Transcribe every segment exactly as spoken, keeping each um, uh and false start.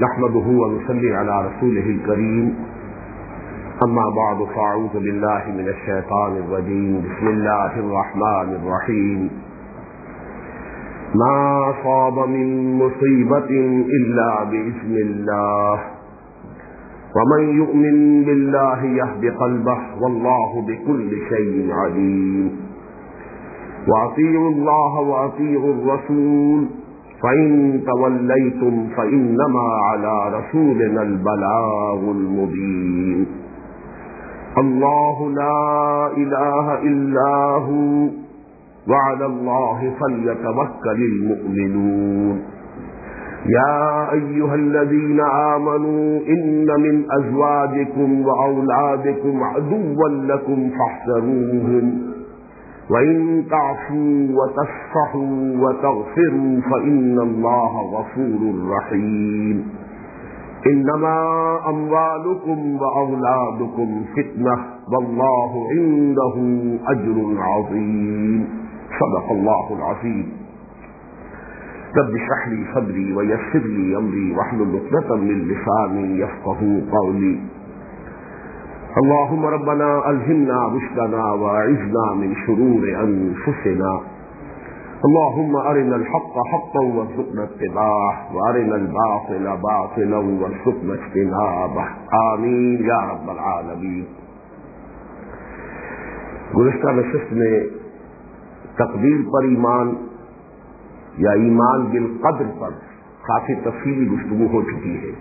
نحمده ونصلي على رسوله الكريم اما بعد فاعوذ بالله من الشيطان الرجيم بسم الله الرحمن الرحيم ما أصاب من مصيبة إلا بإذن الله ومن يؤمن بالله يهد قلبه والله بكل شيء عليم وأطيعوا الله وأطيعوا الرسول فإن توليتم فإنما على رسولنا البلاغ المبين الله لا إله إلا هو وعلى الله فليتوكل المؤمنون يا أيها الذين آمنوا إن من أزواجكم وأولادكم عدوا لكم فاحذروهم وإن تعفوا وتصفحوا وتغفروا فإن الله غفور رحيم إنما أموالكم وأولادكم فتنة والله عنده أجر عظيم صدق الله العظيم رب اشرح لي صدري ويسر لي أمري واحلل عقدة من لساني يفقهوا قولي اللهم ربنا ألهمنا رشدنا وأعذنا من شرور أنفسنا اللهم أرنا الحق حقا وارزقنا اتباعه وأرنا الباطل باطلا وارزقنا اجتنابه آمین یا رب العالمین۔ گزشتہ نشست میں تقدیر پر ایمان یا ایمان بالقدر پر کافی تفصیلی گفتگو ہو چکی ہے،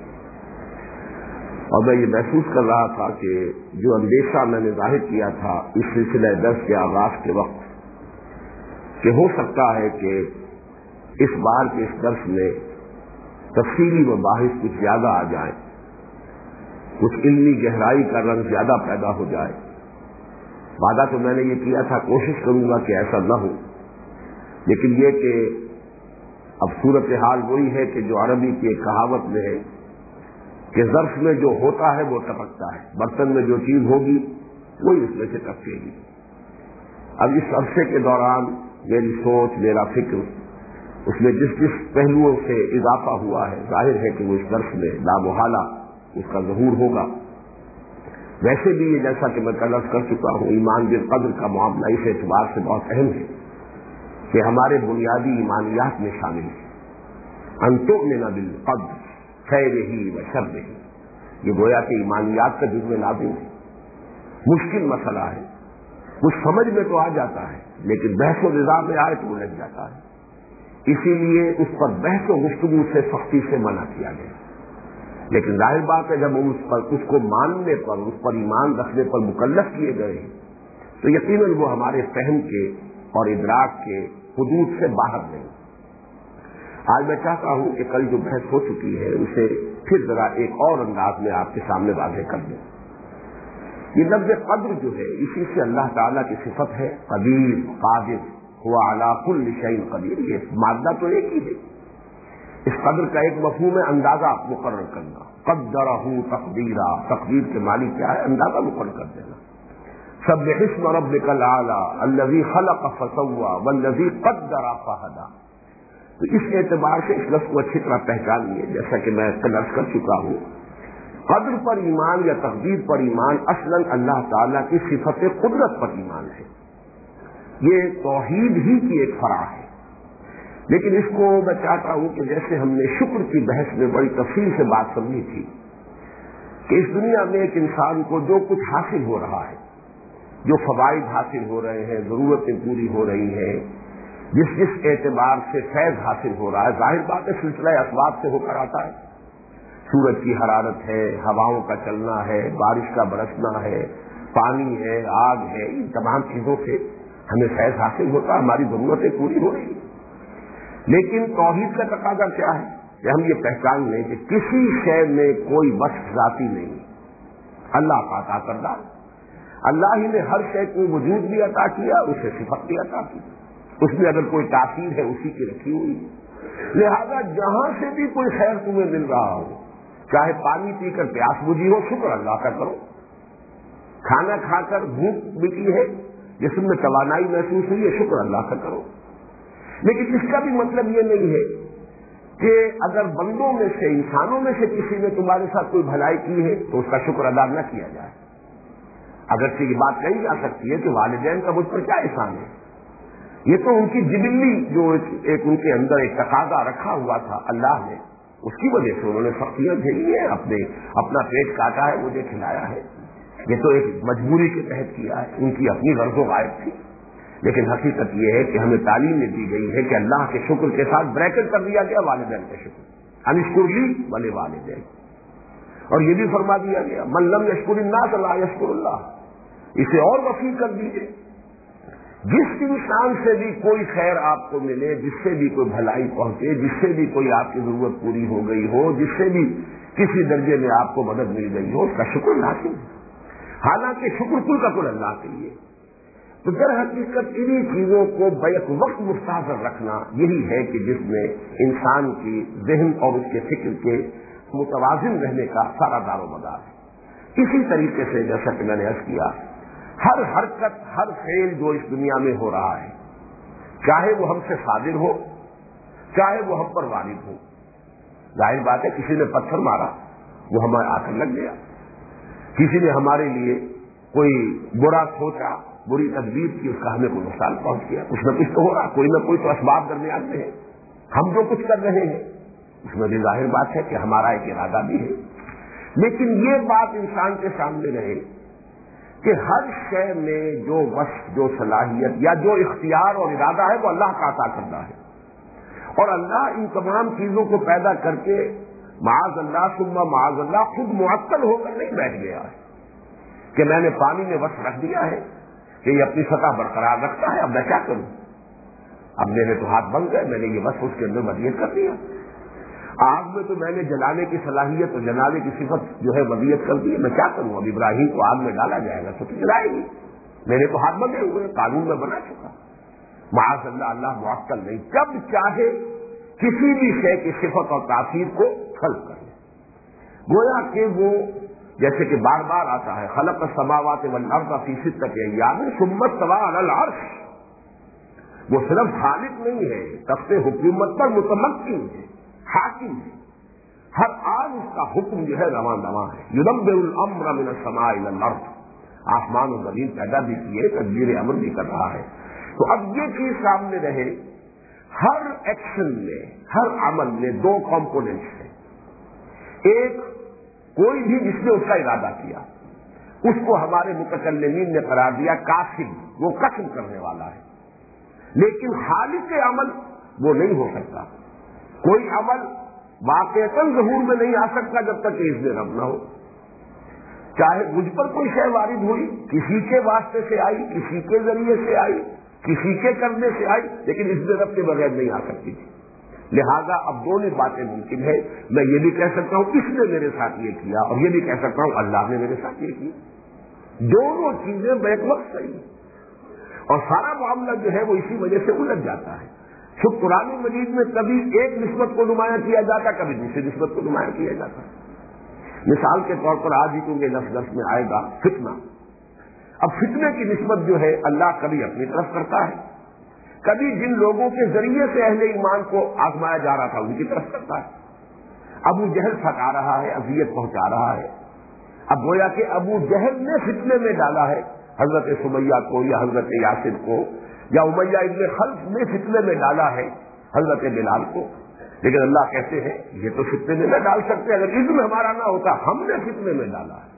اور میں یہ محسوس کر رہا تھا کہ جو اندیشہ میں نے ظاہر کیا تھا اس سلسلہ درس کے آغاز کے وقت کہ ہو سکتا ہے کہ اس بار کے اس درس میں تفصیلی مباحث کچھ زیادہ آ جائیں، کچھ علمی گہرائی کا رنگ زیادہ پیدا ہو جائے۔ وعدہ تو میں نے یہ کیا تھا، کوشش کروں گا کہ ایسا نہ ہو، لیکن یہ کہ اب صورتحال وہی ہے کہ جو عربی کی ایک کہاوت میں ہے کہ ظرف میں جو ہوتا ہے وہ ٹپکتا ہے، برتن میں جو چیز ہوگی وہی اس میں سے ٹپکے گی۔ اب اس عرصے کے دوران میری سوچ، میرا فکر، اس میں جس جس پہلوؤں سے اضافہ ہوا ہے، ظاہر ہے کہ وہ اس درس میں لامحالہ اس کا ظہور ہوگا۔ ویسے بھی یہ جیسا کہ میں کل عرض کر چکا ہوں، ایمان بالقدر کا معاملہ اس اعتبار سے بہت اہم ہے کہ ہمارے بنیادی ایمانیات میں شامل ہے۔ ان تؤمن بالقدر خیرہ و شرہ، یہ گویا کہ ایمانیات کا جزو لازم ہے۔ مشکل مسئلہ ہے، کچھ سمجھ میں تو آ جاتا ہے لیکن بحث و نظا میں آئے تو الجھ جاتا ہے، اسی لیے اس پر بحث و گفتگو سے سختی سے منع کیا گیا۔ لیکن ظاہر بات ہے جب ہم اس پر اس کو ماننے پر، اس پر ایمان رکھنے پر مکلف کیے گئے ہیں تو یقیناً وہ ہمارے فہم کے اور ادراک کے حدود سے باہر نہیں۔ آج میں چاہتا ہوں کہ کل جو بحث ہو چکی ہے اسے پھر ذرا ایک اور انداز میں آپ کے سامنے واضح کر دیں۔ یہ لفظ قدر جو ہے اسی سے اللہ تعالیٰ کی صفت ہے، قدیر، قادر، ہوا علی کل شیء قدیر۔ یہ مادہ تو ایک ہی ہے، اس قدر کا ایک مفہوم ہے اندازہ مقرر کرنا، قدرہ تقدیرا، تقدیر کے معنی کیا ہے؟ اندازہ مقرر کر دینا۔ سبح اسم ربک الاعلی الذی خلق فسوی والذی قدر فہدی۔ تو اس اعتبار سے اس لفظ کو اچھی طرح پہچانیے، جیسا کہ میں کل عرض کر چکا ہوں، قدر پر ایمان یا تقدیر پر ایمان اصلاً اللہ تعالیٰ کی صفت قدرت پر ایمان ہے، یہ توحید ہی کی ایک فرع ہے۔ لیکن اس کو میں چاہتا ہوں کہ جیسے ہم نے شکر کی بحث میں بڑی تفصیل سے بات سمجھی تھی کہ اس دنیا میں ایک انسان کو جو کچھ حاصل ہو رہا ہے، جو فوائد حاصل ہو رہے ہیں، ضرورتیں پوری ہو رہی ہیں، جس جس اعتبار سے فیض حاصل ہو رہا ہے، ظاہر بات ہے سلسلہ اسباب سے ہو کر آتا ہے۔ سورج کی حرارت ہے، ہواؤں کا چلنا ہے، بارش کا برسنا ہے، پانی ہے، آگ ہے، ان تمام چیزوں سے ہمیں فیض حاصل ہوتا ہے، ہماری ضرورتیں پوری ہو رہی ہیں۔ لیکن توحید کا تقاضا کیا ہے کہ ہم یہ پہچان لیں کہ کسی شے میں کوئی وصف ذاتی نہیں، اللہ کا عطا کردہ، اللہ ہی نے ہر شے کو وجود بھی عطا کیا، اسے صفت بھی عطا کی، اس میں اگر کوئی تاثیر ہے اسی کی رکھی ہوئی، لہذا جہاں سے بھی کوئی خیر تمہیں مل رہا ہو، چاہے پانی پی کر پیاس بجھی ہو، شکر اللہ کا کرو، کھانا کھا کر بھوک مٹی ہے، جسم میں توانائی محسوس ہوئی ہے، شکر اللہ کا کرو۔ لیکن اس کا بھی مطلب یہ نہیں ہے کہ اگر بندوں میں سے، انسانوں میں سے کسی نے تمہارے ساتھ کوئی بھلائی کی ہے تو اس کا شکر ادا نہ کیا جائے. اگرچہ یہ بات کہی جا سکتی ہے کہ والدین کا مجھ پر کیا احسان ہے، یہ تو ان کی جبلی جو ایک ان کے اندر ایک تقاضا رکھا ہوا تھا اللہ نے، اس کی وجہ سے انہوں نے سختیاں جھیلی ہیں، اپنے اپنا پیٹ کاٹا ہے، مجھے کھلایا ہے. یہ تو ایک مجبوری کے تحت کیا ہے، ان کی اپنی غرض و غائب تھی. لیکن حقیقت یہ ہے کہ ہمیں تعلیم دی گئی ہے کہ اللہ کے شکر کے ساتھ بریکٹ کر دیا گیا والدین کا شکر، انشکر لی ولے والدین. اور یہ بھی فرما دیا گیا من لم یشکر الناس لا یشکر اللہ. اسے اور وسیع کر دیجیے، جس انسان سے بھی کوئی خیر آپ کو ملے، جس سے بھی کوئی بھلائی پہنچے، جس سے بھی کوئی آپ کی ضرورت پوری ہو گئی ہو، جس سے بھی کسی درجے میں آپ کو مدد مل گئی ہو، اس کا شکر لازم ہے. حالانکہ شکر کل کا کل اللہ کے لیے. تو در حقیقت انہی چیزوں کو بیک وقت مستحضر رکھنا یہی ہے کہ جس میں انسان کی ذہن اور اس کے فکر کے متوازن رہنے کا سارا دار و مدار ہے. اسی طریقے سے جیسا کہ میں نے عرض کیا، ہر حرکت، ہر فعل جو اس دنیا میں ہو رہا ہے، چاہے وہ ہم سے صادر ہو، چاہے وہ ہم پر وارد ہو. ظاہر بات ہے کسی نے پتھر مارا، وہ ہمارے آ کر لگ گیا. کسی نے ہمارے لیے کوئی برا سوچا، بری تدبیر کی، اس کا ہمیں کوئی نقصان پہنچ گیا. کچھ نہ کچھ تو ہو رہا، کوئی نہ کوئی تو اسباب درمیان میں ہے. ہم جو کچھ کر رہے ہیں اس میں بھی ظاہر بات ہے کہ ہمارا ایک ارادہ بھی ہے. لیکن یہ بات انسان کے سامنے رہے کہ ہر شے میں جو وصف، جو صلاحیت یا جو اختیار اور ارادہ ہے وہ اللہ کا عطا کرنا ہے. اور اللہ ان تمام چیزوں کو پیدا کر کے معاذ اللہ ثم معاذ اللہ خود معطل ہو کر نہیں بیٹھ گیا ہے کہ میں نے پانی میں وصف رکھ دیا ہے کہ یہ اپنی سطح برقرار رکھتا ہے، اب میں کیا کروں، اب میرے تو ہاتھ بن گئے، میں نے یہ وصف اس کے اندر وضعیت کر دیا. آگ میں تو میں نے جلانے کی صلاحیت اور جلانے کی صفت جو ہے وضعیت کر دی ہے، میں کیا کروں. اب ابراہیم کو آگ میں ڈالا جائے گا تو جلائے گی، میرے تو ہاتھ بندے ہوئے، قانون میں بنا چکا. معاذ اللہ اللہ معطل نہیں، جب چاہے کسی بھی شے کی صفت اور تاثیر کو خلق کر لے. گویا کہ وہ جیسے کہ بار بار آتا ہے خلق السماوات والارض فی ستۃ ایام ثم استوى علی العرش. وہ صرف خالق نہیں ہے، تخت حکومت پر متمکن ہے، حاکم ہے. ہر آن اس کا حکم جو ہے رواں رواں ہے. یدبر الامر من السماء الى الارض. آسمان و زمین پیدا بھی کیے، تدبیر امر بھی کر رہا ہے. تو اب یہ چیز سامنے رہے، ہر ایکشن میں، ہر عمل میں دو کمپوننٹس ہیں. ایک کوئی بھی جس نے اس کا ارادہ کیا، اس کو ہمارے متکلمین نے قرار دیا کاسب، وہ قسم کرنے والا ہے. لیکن خالق عمل وہ نہیں ہو سکتا. کوئی عمل واقعتاً ظہور میں نہیں آ سکتا جب تک کہ اس میں رب نہ ہو. چاہے مجھ پر کوئی شے وارد ہوئی، کسی کے واسطے سے آئی، کسی کے ذریعے سے آئی، کسی کے کرنے سے آئی، لیکن اس میں رب کے بغیر نہیں آ سکتی تھی. لہذا اب دونوں باتیں ممکن ہے. میں یہ بھی کہہ سکتا ہوں اس نے میرے ساتھ یہ کیا، اور یہ بھی کہہ سکتا ہوں اللہ نے میرے ساتھ یہ کیا. دونوں چیزیں بیک وقت صحیح، اور سارا معاملہ جو ہے وہ اسی وجہ سے الجھ جاتا ہے. خود قرآن مجید میں کبھی ایک نسبت کو نمایاں کیا جاتا، کبھی دوسری نسبت کو نمایاں کیا جاتا. مثال کے طور پر آج ہی کیونکہ لفظ درس میں آئے گا فتنہ. اب فتنے کی نسبت جو ہے اللہ کبھی اپنی طرف کرتا ہے، کبھی جن لوگوں کے ذریعے سے اہل ایمان کو آزمایا جا رہا تھا ان کی طرف کرتا ہے. ابو جہل تھکا رہا ہے، اذیت پہنچا رہا ہے. اب گویا کہ ابو جہل نے فتنے میں ڈالا ہے حضرت سمیہ کو یا حضرت یاسر کو، یا امیہ ابن خلف نے فتنے میں ڈالا ہے حضرت بلال کو. لیکن اللہ کہتے ہیں یہ تو فتنے میں نہ ڈال سکتے، اگر اذن ہمارا نہ ہوتا ہم نے فتنے میں ڈالا ہے.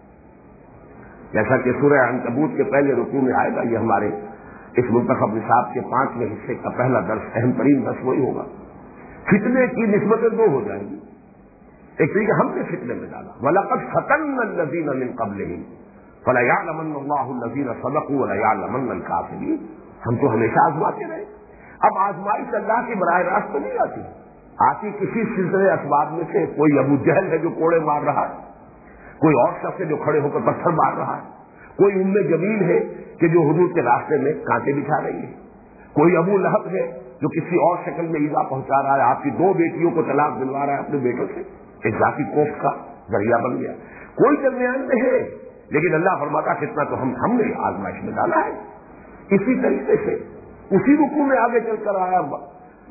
جیسا کہ سورہ عنکبوت کے پہلے رکوع میں آئے گا. یہ ہمارے اس منتخب نصاب کے پانچویں حصے کا پہلا درس، اہم ترین درس وہی ہوگا. فتنے کی نسبتیں دو ہو جائیں گی. ایک طریقہ ہم نے فتنے میں ڈالا، وَلَقَدْ فَتَنَّا الَّذِينَ مِن قَبْلِهِمْ فَلَيَعْلَمَنَّ اللَّهُ الَّذِينَ صَدَقُوا وَلَيَعْلَمَنَّ الْكَاذِبِينَ. ہم تو ہمیشہ آزماتے رہے. اب آزمائش اللہ کی براہ راست تو نہیں آتی، آتی کسی سلسلے اسباب میں سے. کوئی ابو جہل ہے جو کوڑے مار رہا ہے، کوئی اور شخص ہے جو کھڑے ہو کر پتھر مار رہا ہے، کوئی ام جمیل ہے کہ جو حضور کے راستے میں کانٹے بچھا رہی ہے، کوئی ابو لہب ہے جو کسی اور شکل میں ایذا پہنچا رہا ہے، آپ کی دو بیٹیوں کو طلاق دلوا رہا ہے اپنے بیٹوں سے، ایک ذاتی کوفت کا ذریعہ بن گیا. کوئی درمیان میں ہے، لیکن اللہ فرماتا کتنا تو ہم ہم نے آزمائش میں ڈالا ہے. اسی طریقے سے اسی رکوع میں آگے چل کر آیا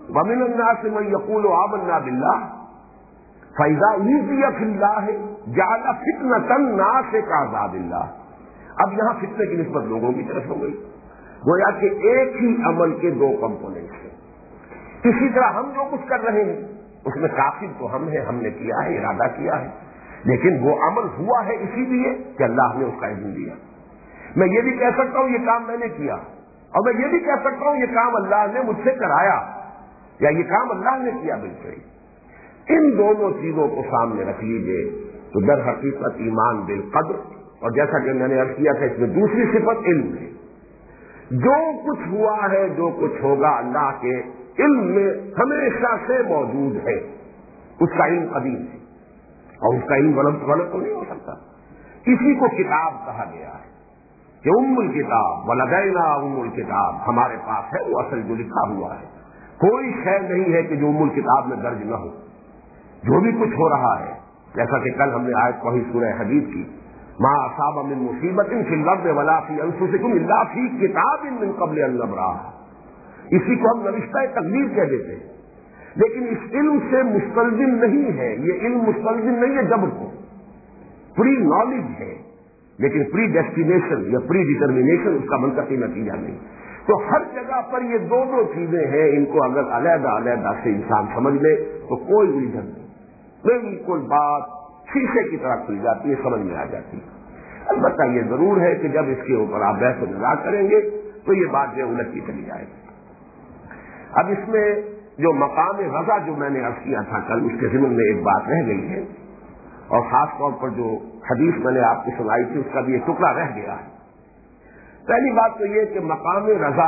وَمِنَ النَّاسِ مَن يَقُولُ آمَنَّا بِاللَّهِ فَإِذَا أُوذِيَ فِي اللَّهِ جَعَلَ فِتْنَةَ النَّاسِ كَعَذَابِ اللَّهِ۔ اب یہاں فتنے کی نسبت لوگوں کی طرف ہو گئی، گویا کہ ایک ہی عمل کے دو کمپوننٹس ہیں۔ اسی طرح ہم جو کچھ کر رہے ہیں اس میں کافر تو ہم ہیں، ہم نے کیا ہے، ارادہ کیا ہے، لیکن وہ عمل ہوا ہے اسی لیے کہ اللہ نے اس کا اذن دیا۔ میں یہ بھی کہہ سکتا ہوں یہ کام میں نے کیا، اور میں یہ بھی کہہ سکتا ہوں یہ کام اللہ نے مجھ سے کرایا، یا یہ کام اللہ نے کیا بالکل۔ ان دونوں چیزوں کو سامنے رکھ لیجیے تو در حقیقت ایمان بالقدر، اور جیسا کہ میں نے عرض کیا تھا اس میں دوسری صفت علم ہے۔ جو کچھ ہوا ہے، جو کچھ ہوگا، اللہ کے علم میں ہمیشہ سے موجود ہے، اس کا علم قدیم ہے، اور اس کا علم غلط غلط تو نہیں ہو سکتا۔ اسی کو کتاب کہا گیا ہے کہ ام الکتاب ولدینا ام الکتاب، ہمارے پاس ہے وہ اصل جو لکھا ہوا ہے، کوئی شے نہیں ہے کہ جو ام الکتاب میں درج نہ ہو۔ جو بھی کچھ ہو رہا ہے، جیسا کہ کل ہم نے آیت پڑھی سورہ حدید کی، ما اصاب من مصیبت فی الارض ولا فی انفسکم الا فی کتاب من قبل ان نبرأها، اسی کو ہم نوشتہ تقدیر کہہ دیتے ہیں، لیکن اس علم سے مستلزم نہیں ہے، یہ علم مستلزم نہیں ہے جبر کو، پری نالج ہے، لیکن پری ڈیسٹینیشن یا پری ڈٹرمینیشن اس کا منطقی نتیجہ نہیں۔ تو ہر جگہ پر یہ دو دو چیزیں ہیں، ان کو اگر علیحدہ علیحدہ سے انسان سمجھ لے تو کوئی الجھن نہیں، بالکل بات شیشے کی طرح کھل جاتی ہے، سمجھ میں آ جاتی ہے۔ البتہ یہ ضرور ہے کہ جب اس کے اوپر آپ بحث و نظار کریں گے تو یہ بات جو الجھتی چلی جائے گی۔ اب اس میں جو مقام رضا جو میں نے عرض کیا تھا کل، اس کے ضمن میں ایک بات رہ گئی ہے، اور خاص طور پر جو حدیث میں نے آپ کو سنائی تھی اس کا بھی ایک ٹکڑا رہ گیا ہے۔ پہلی بات تو یہ کہ مقام رضا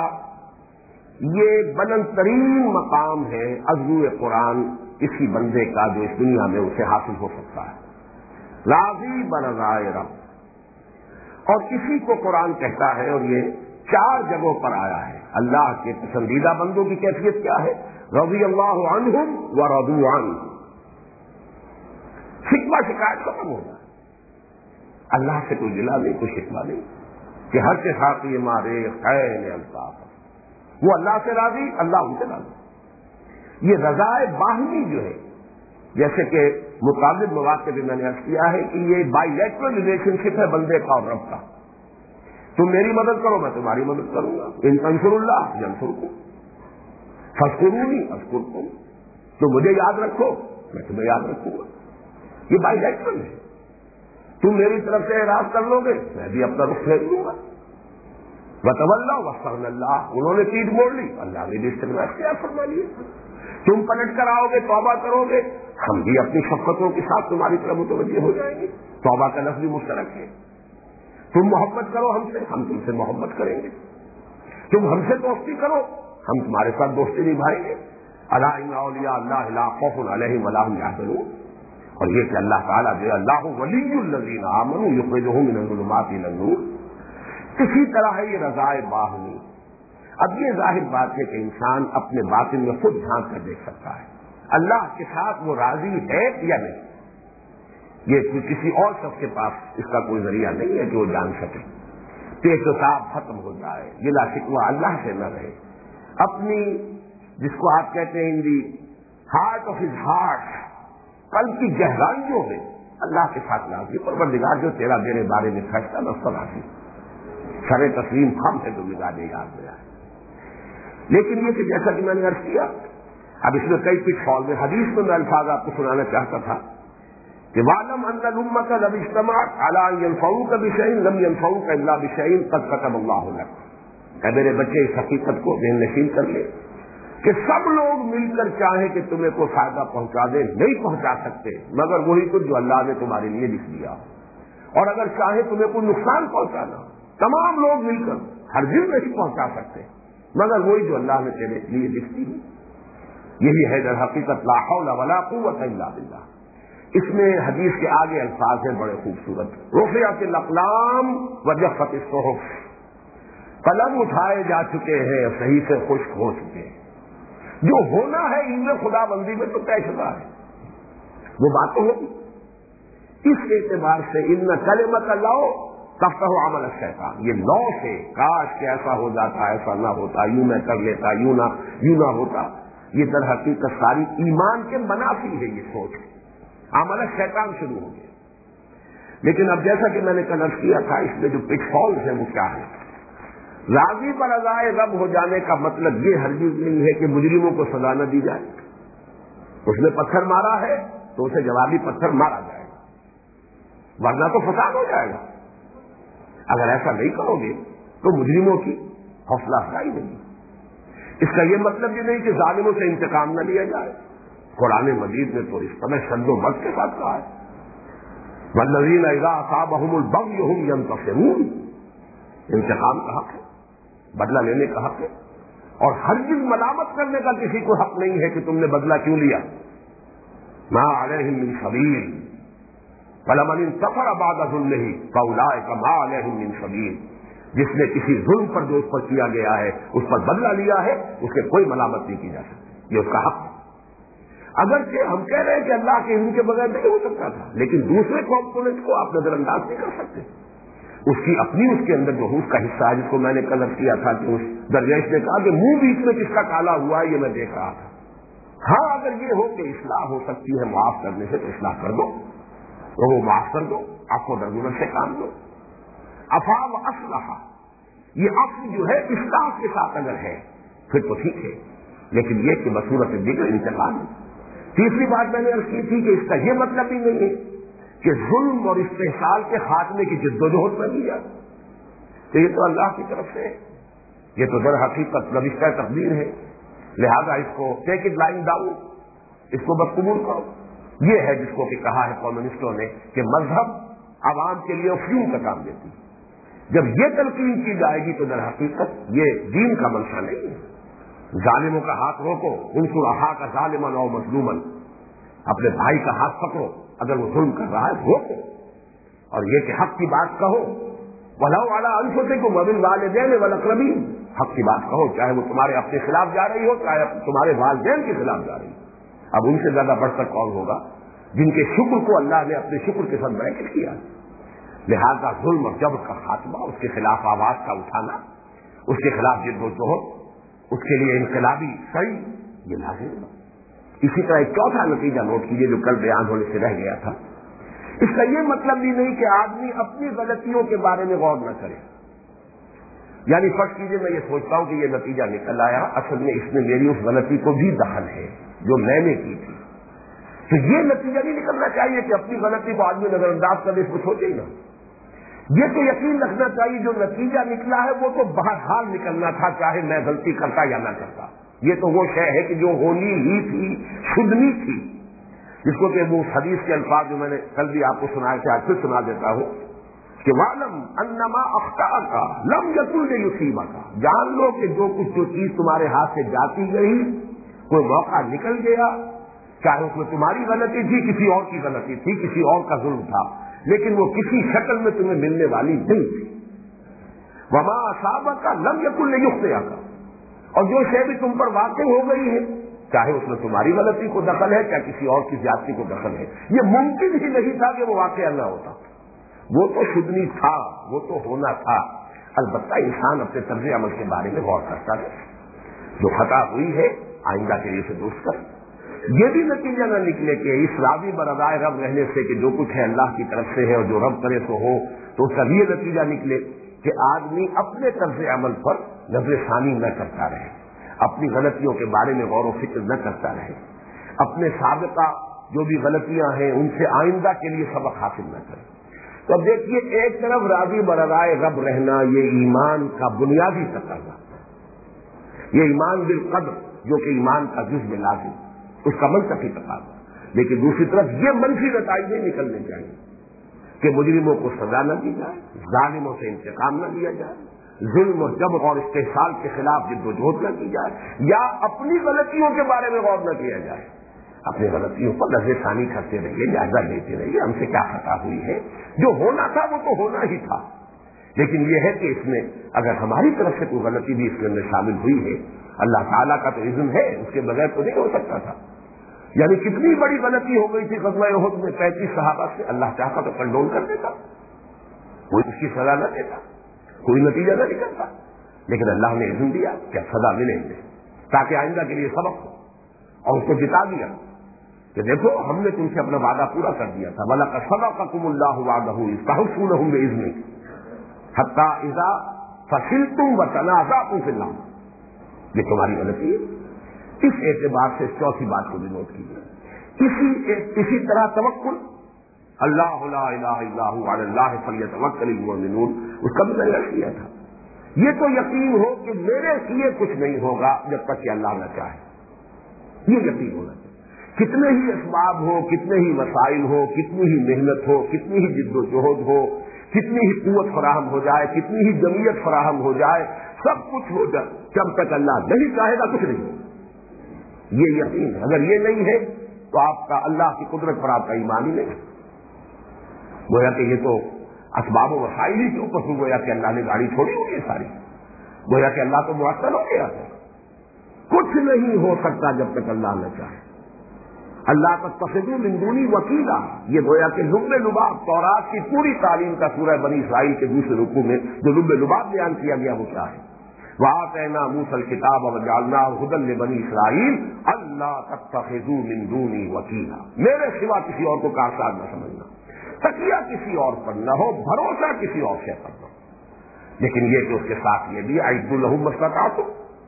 یہ بلند ترین مقام ہے عضو قرآن کسی بندے کا جو اس دنیا میں اسے حاصل ہو سکتا ہے، راضی برضائے رب، اور اسی کو قرآن کہتا ہے، اور یہ چار جگہوں پر آیا ہے۔ اللہ کے پسندیدہ بندوں کی کیفیت کیا ہے؟ رضی اللہ عنہم ورضوا عنہ، شکوہ شکایت ختم ہو جائے، اللہ سے کوئی گلہ نہیں، کوئی شکوہ نہیں، کہ ہر کے ساتھ یہ مارے خیر الطاف، وہ اللہ سے راضی، اللہ ان سے راضی۔ یہ رضائے باہمی جو ہے، جیسے کہ متعدد مواقع پہ میں نے عرض کیا ہے کہ یہ بائی لیٹرل ریلیشن شپ ہے بندے کا اور رب کا۔ تم میری مدد کرو میں تمہاری مدد کروں گا، ان تنصروا اللہ ینصرکم فاذکرونی اذکرکم، تم مجھے یاد رکھو میں تمہیں یاد رکھوں گا۔ یہ بائی لیٹرل ہے، تم میری طرف سے اعراض کر لو گے میں بھی اپنا رخ پھیر لوں گا۔ وتولوا واستغنى اللہ، انہوں نے پیٹھ موڑ لی، اللہ نے بھی استغنا اختیار فرما لیا۔ تم پلٹ کر آؤ گے، توبہ کرو گے، ہم بھی اپنی شفقتوں کے ساتھ تمہاری طرف متوجہ ہو جائیں گے۔ توبہ کا لفظ بھی مشترک ہے، تم محبت کرو ہم سے، ہم تم سے محبت کریں گے، تم ہم سے دوستی کرو ہم تمہارے ساتھ دوستی نبھائیں گے۔ الا ان اولیاء اللہ لا خوف علیہم ولا هم يحزنون، اور یہ کہ اللہ تعالیٰ جو اللہ ولی الذین آمنوا یخرجهم من الظلمات الى النور۔ اسی طرح ہے یہ رضائے باہمی۔ اب یہ ظاہر بات ہے کہ انسان اپنے باطن میں خود جھانک کر دیکھ سکتا ہے اللہ کے ساتھ وہ راضی ہے یا نہیں۔ یہ کسی اور شخص کے پاس اس کا کوئی ذریعہ نہیں ہے کہ وہ جان سکے۔ پیش و تاب ختم ہو جائے، گلا شکوہ اللہ سے نہ رہے، اپنی جس کو آپ کہتے ہیں in the heart of his heart, قلب کی گہرائیوں میں اللہ کے ساتھ راضی، پروردگار جو تیرا میرے بارے میں فیصلہ نہ راضی، سر تسلیم خم ہے تو مزاج یاد میں آئے۔ لیکن یہ کہ جیسا کہ میں نے عرض کیا، اب اس میں کئی پٹ فال میں حدیث میں میں الفاظ آپ کو سنانا چاہتا تھا کہ وَاعْلَمْ أَنَّ الْأُمَّةَ لَوْ اجْتَمَعَتْ عَلَىٰ أَن يَنفَعُوكَ بِشَيْءٍ لَمْ يَنفَعُوكَ إِلَّا بِشَيْءٍ قَدْ كَتَبَ اللَّهُ لَكَ۔ اے میرے بچے اس حقیقت کو ذہن نشین کر لے کہ سب لوگ مل کر چاہیں کہ تمہیں کوئی فائدہ پہنچا دیں نہیں پہنچا سکتے مگر وہی کچھ جو اللہ نے تمہارے لیے لکھ دیا، اور اگر چاہیں تمہیں کوئی نقصان پہنچانا تمام لوگ مل کر ہرگز نہیں پہنچا سکتے مگر وہی جو اللہ نے تیرے لیے لکھ دی۔ یہی ہے در حقیقت لا حول ولا قوت الا باللہ۔ اس میں حدیث کے آگے الفاظ ہیں بڑے خوبصورت، رفعت الاقلام وجفت الصحف، قلم اٹھائے جا چکے ہیں صحیح سے خشک ہو چکے ہیں، جو ہونا ہے علم خدا بندی میں تو طے شدہ ہے، وہ بات تو ہوگی۔ اس اعتبار سے ان کلمۃ اللہ تفتح عمل الشیطان، یہ لو سے کاش کہ ایسا ہو جاتا ایسا نہ ہوتا، یوں میں کر لیتا یوں نہ یوں نہ ہوتا، یہ در حقیقت ساری ایمان کے منافی ہے یہ سوچ، عمل شیطان شروع ہو گیا۔ لیکن اب جیسا کہ میں نے کل عرض کیا تھا، اس میں جو پٹ فالز ہیں وہ کیا ہے؟ راضی پر رضائے رب ہو جانے کا مطلب یہ ہرگز نہیں ہے کہ مجرموں کو سزا نہ دی جائے۔ اس نے پتھر مارا ہے تو اسے جوابی پتھر مارا جائے گا، ورنہ تو فساد ہو جائے گا۔ اگر ایسا نہیں کرو گے تو مجرموں کی حوصلہ افزائی نہیں۔ اس کا یہ مطلب یہ نہیں کہ ظالموں سے انتقام نہ لیا جائے۔ قرآن مجید نے تو اس طرح شد و مرد کے ساتھ کہا ہے، والذین اذا اصابهم البغی هم ينتصرون، انتقام کا حق ہے، بدلہ لینے کا حق ہے، اور ہرگز ملامت کرنے کا کسی کو حق نہیں ہے کہ تم نے بدلہ کیوں لیا۔ ما علیہم من سبیل فلمن انتصر بعد ظلمہ فاولئک ما علیہم من سبیل، جس نے کسی ظلم پر جو اس پر کیا گیا ہے اس پر بدلہ لیا ہے، اس سے کوئی ملامت نہیں کی جا سکتی، یہ اس کا حق ہے۔ اگرچہ ہم کہہ رہے ہیں کہ اللہ کے علم کے بغیر نہیں ہو سکتا تھا، لیکن دوسرے کمپوننٹ کو آپ نظر انداز نہیں کر سکتے۔ اس کی اپنی اس کے اندر جو اس کا حصہ ہے، جس کو میں نے کل کیا تھا کہ اس درویش نے کہا کہ منہ بیچ میں کس کا کالا ہوا ہے، یہ میں دیکھ رہا تھا۔ ہاں اگر یہ ہو کہ اصلاح ہو سکتی ہے معاف کرنے سے تو اصلاح کر دو، تو وہ معاف کر دو، آپ کو درگزر سے کام دو۔ افا و اصلاح، یہ عفو جو ہے اصلاح کے ساتھ اگر ہے پھر تو ٹھیک ہے، لیکن یہ کہ بصورت دیگر انتقام ہے۔ تیسری بات میں نے عرض کی تھی کہ اس کا یہ مطلب بھی نہیں ہے کہ ظلم اور استحصال کے خاتمے کی جد و جہد میں دی جائے، تو یہ تو اللہ کی طرف سے ہے، یہ تو در حقیقت نوشتہ تقدیر ہے، لہذا اس کو ٹیک اٹ لائن ڈاؤن، اس کو بس قبول کرو۔ یہ ہے جس کو کہ کہا ہے کمیونسٹوں نے کہ مذہب عوام کے لیے افیون کا کام دیتی ہے۔ جب یہ تلقین کی جائے گی تو در حقیقت یہ دین کا منشا نہیں ہے۔ ظالموں کا ہاتھ روکو، انصر اخاک ظالما او مظلوما، اپنے بھائی کا ہاتھ پکڑو اگر وہ ظلم کر رہا ہے روکو، اور یہ کہ حق کی بات کہو، وَلَوْ عَلَىٰ أَنفُسِكُمْ وَبِالْوَالِدَيْنِ وَالْأَقْرَبِينَ، حق کی بات کہو چاہے وہ تمہارے اپنے خلاف جا رہی ہو، چاہے تمہارے والدین کے خلاف جا رہی ہو۔ اب ان سے زیادہ بڑھ کر کون ہوگا جن کے شکر کو اللہ نے اپنے شکر کے ساتھ بریکٹ کیا۔ لہذا ظلم اور جبر کا خاتمہ، اس کے خلاف آواز کا اٹھانا، اس کے خلاف جد و جہد، اس کے لیے انقلابی صحیح، یہ لازم ہے۔ اسی طرح ایک چوتھا نتیجہ نوٹ کیجیے جو کل بیان ہونے سے رہ گیا تھا، اس کا یہ مطلب بھی نہیں کہ آدمی اپنی غلطیوں کے بارے میں غور نہ کرے۔ یعنی فرض کیجیے میں یہ سوچتا ہوں کہ یہ نتیجہ نکل آیا، اصل میں اس میں میری اس غلطی کو بھی دخل ہے جو میں نے کی تھی، تو یہ نتیجہ نہیں نکلنا چاہیے کہ اپنی غلطی کو آدمی نظر انداز کر دے، اس کو سوچے ہی نہ۔ یہ تو یقین رکھنا چاہیے جو نتیجہ نکلا ہے وہ تو بہرحال نکلنا تھا، چاہے میں غلطی کرتا یا نہ کرتا۔ یہ تو وہ شے ہے کہ جو ہونی ہی تھی، شدنی تھی، جس کو کہ وہ حدیث کے الفاظ جو میں نے کل بھی آپ کو سنائے تھے آج پھر سنا دیتا ہوں کہ وَعْلَمْ أَنَّمَا أَخْطَأَكَ لَمْ يَكُنْ لِيُصِيبَكَ، جان لو کہ جو کچھ جو چیز تمہارے ہاتھ سے جاتی گئی، کوئی موقع نکل گیا، چاہے اس میں تمہاری غلطی تھی، کسی اور کی غلطی تھی، کسی اور کا ظلم تھا، لیکن وہ کسی شکل میں تمہیں ملنے والی نہیں تھی۔ وَمَا أَصَابَكَ لَمْ يَكُنْ لِيُخْطِئَكَ، اور جو شے بھی تم پر واقع ہو گئی ہے، چاہے اس میں تمہاری غلطی کو دخل ہے چاہے کسی اور کی زیادتی کو دخل ہے، یہ ممکن ہی نہیں تھا کہ وہ واقعہ نہ ہوتا، وہ تو شدنی تھا، وہ تو ہونا تھا۔ البتہ انسان اپنے طرز عمل کے بارے میں غور کرتا ہے، جو خطا ہوئی ہے آئندہ کے لیے اسے درست کر۔ یہ بھی نتیجہ نہ نکلے کہ اس راضی برضائے رب رہنے سے کہ جو کچھ ہے اللہ کی طرف سے ہے اور جو رب کرے تو ہو، تو اس کا یہ نتیجہ نکلے کہ آدمی اپنے طرز عمل پر نظر ثانی نہ کرتا رہے، اپنی غلطیوں کے بارے میں غور و فکر نہ کرتا رہے، اپنے سابقہ جو بھی غلطیاں ہیں ان سے آئندہ کے لیے سبق حاصل نہ کرے۔ تو اب دیکھیے، ایک طرف راضی برضائے رب رہنا یہ ایمان کا بنیادی تقاضا، یہ ایمان بالقدر جو کہ ایمان کا جزو لازم، اس کا منطقی تقاضا، لیکن دوسری طرف یہ منفی نتائج نہیں نکلنے چاہیے کہ مجرموں کو سزا نہ دی جائے، ظالموں سے انتقام نہ لیا جائے، ظلم اور جبر اور استحصال کے خلاف جد و جہد نہ کی جائے، یا اپنی غلطیوں کے بارے میں غور نہ کیا جائے۔ اپنی غلطیوں پر نظر ثانی کرتے رہیے، جائزہ لیتے رہیے، ہم سے کیا خطا ہوئی ہے، جو ہونا تھا وہ تو ہونا ہی تھا، لیکن یہ ہے کہ اس میں اگر ہماری طرف سے کوئی غلطی بھی اس کے اندر شامل ہوئی ہے، اللہ تعالیٰ کا تو اذن ہے، اس کے بغیر تو نہیں ہو سکتا تھا۔ یعنی کتنی بڑی غلطی ہو گئی تھی غزوہ احد میں پینتیس صحابہ سے، اللہ چاہتا تو کنڈول کر دیتا، کوئی اس کی سزا نہ دیتا، کوئی نتیجہ نہ نکلتا، لیکن اللہ نے اذن دیا کہ سزا ملے گی تاکہ آئندہ کے لیے سبق ہو۔ اور اس کو جتا دیا کہ دیکھو ہم نے تم سے اپنا وعدہ پورا کر دیا تھا، وَلَقَدْ صَدَقَكُمُ اللَّهُ وَعْدَهُ إِذْ تَحُسُّونَهُم بِإِذْنِهِ حَتَّىٰ إِذَا فَشِلْتُمْ وَتَنَازَعْتُمْ فِي الْأَمْرِ، یہ تمہاری غلطی ہے۔ اس اعتبار سے چوتھی بات کو بھی نوٹ کیجیے۔ اسی اسی طرح توکل، اللہ لا الہ الا هو علی اللہ فلیتوکل المؤمنون، اس کا بھی میں نے کیا تھا۔ یہ تو یقین ہو کہ میرے کیے کچھ نہیں ہوگا جب تک کہ اللہ نہ چاہے، یہ یقین ہونا چاہیے۔ کتنے ہی اسباب ہو، کتنے ہی وسائل ہو، کتنی ہی محنت ہو، کتنی ہی جد و جہد ہو، کتنی ہی قوت فراہم ہو جائے، کتنی ہی جمعیت فراہم ہو جائے، سب کچھ ہو جائے، جب تک اللہ نہیں چاہے گا کچھ نہیں۔ یہ یقین ہے۔ اگر یہ نہیں ہے تو آپ کا اللہ کی قدرت پر آپ کا ایمان ہی نہیں۔ گویا کہ یہ تو اسباب و وسائل ہی کے اوپر سے گویا کہ اللہ نے گاڑی چھوڑی ہوئی ہے ساری، گویا کہ اللہ تو معطل ہو گیا ہے۔ کچھ نہیں ہو سکتا جب تک اللہ نہ چاہے۔ اللہ تتخذوا من دونی وکیلا، یہ گویا کہ لب لباب تورات کی پوری تعلیم کا سورہ بنی اسرائیل کے دوسرے رکوع میں جو لب لباب بیان کیا گیا وہ کیا ہے؟ وآتینا موسیٰ الکتاب وجعلناہ ھدی لبنی اسرائیل اللہ تتخذوا من دونی وکیلا، میرے سوا کسی اور کو کارساز نہ سمجھنا، تکیہ کسی اور پر نہ ہو، بھروسہ کسی اور سے پر نہ ہو۔ لیکن یہ کہ اس کے ساتھ یہ بھی اعدوا لہم ما استطعتم۔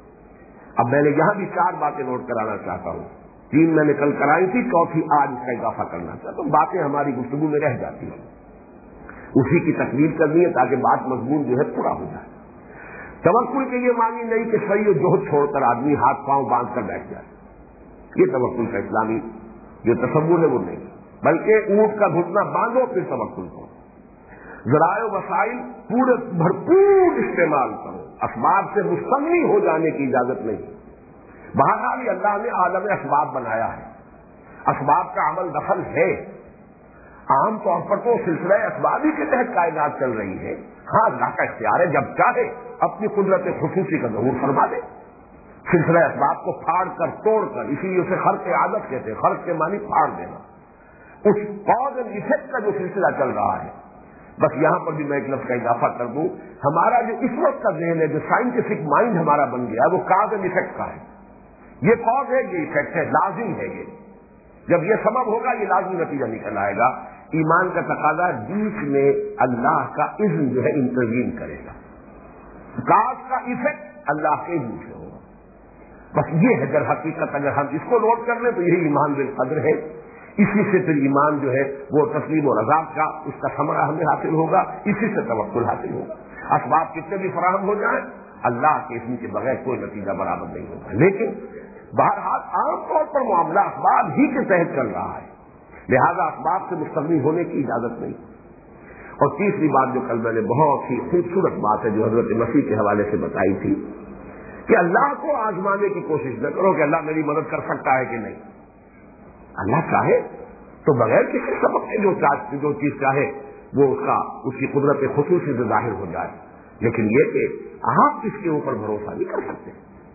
اب میں نے یہاں بھی چار باتیں نوٹ کرانا چاہتا ہوں، تین میں نے کل کرائی تھی، چوتھی آج اس کا اضافہ کرنا چاہتا ہوں۔ باتیں ہماری گفتگو میں رہ جاتی ہیں، اسی کی تکمیل کرنی ہے تاکہ بات مضمون جو ہے پورا ہو جائے۔ توکل کے یہ معنی نہیں کہ صحیح و جہد چھوڑ کر آدمی ہاتھ پاؤں باندھ کر بیٹھ جائے، یہ توکل کا اسلامی جو تصور ہے وہ نہیں، بلکہ اونٹ کا گھٹنا باندھو پھر توکل کرو، ذرائع و وسائل پورے بھرپور استعمال کرو، اسباب سے مستغنی ہو جانے کی اجازت نہیں۔ بہرحال اللہ نے عالم اسباب بنایا ہے، اسباب کا عمل دخل ہے، عام طور پر تو سلسلہ اسباب ہی کے تحت کائنات چل رہی ہے۔ ہاں اللہ کا اختیار ہے، جب چاہے اپنی قدرت خصوصی کا ظہور فرما دے، سلسلہ اسباب کو پھاڑ کر توڑ کر، اسی لیے اسے خرق عادت کہتے ہیں، خرق کے معنی پھاڑ دینا، اس کاز اینڈ ایفیکٹ کا جو سلسلہ چل رہا ہے۔ بس یہاں پر بھی میں ایک لفظ کا اضافہ کر دوں، ہمارا جو اس وقت کا ذہن ہے، جو سائنٹیفک مائنڈ ہمارا بن گیا ہے، وہ کاز اینڈ ایفیکٹ کا ہے، یہ کاز ہے، یہ ایفیکٹ ہے، لازم ہے۔ یہ جب یہ سبب ہوگا یہ لازمی نتیجہ نکل آئے گا۔ ایمان کا تقاضا بیچ میں اللہ کا اذن جو ہے انٹروین کرے گا، کاز کا ایفیکٹ اللہ کے اذن سے ہوگا۔ بس یہ ہے، در حقیقت اگر ہم اس کو نوٹ کر لیں تو یہی ایمان بالقدر ہے۔ اسی سے پھر ایمان جو ہے وہ تسلیم و رضا کا اس کا ثمرہ ہمیں حاصل ہوگا، اسی سے توکل حاصل ہوگا۔ اسباب کتنے بھی فراہم ہو جائیں، اللہ کے اذن کے بغیر کوئی نتیجہ برآمد نہیں ہوگا۔ لیکن بہرحال عام طور پر معاملہ اسباب ہی کے تحت چل رہا ہے، لہذا اسباب سے مستغنی ہونے کی اجازت نہیں۔ اور تیسری بات جو کل میں نے بہت ہی خوبصورت بات ہے جو حضرت مسیح کے حوالے سے بتائی تھی کہ اللہ کو آزمانے کی کوشش نہ کرو کہ اللہ میری مدد کر سکتا ہے کہ نہیں۔ اللہ چاہے تو بغیر کسی سبب کے جو جو چیز چاہے وہ اس کا اس کی قدرت خصوصی سے ظاہر ہو جائے، لیکن یہ کہ آپ کس کے اوپر بھروسہ نہیں کر سکتے۔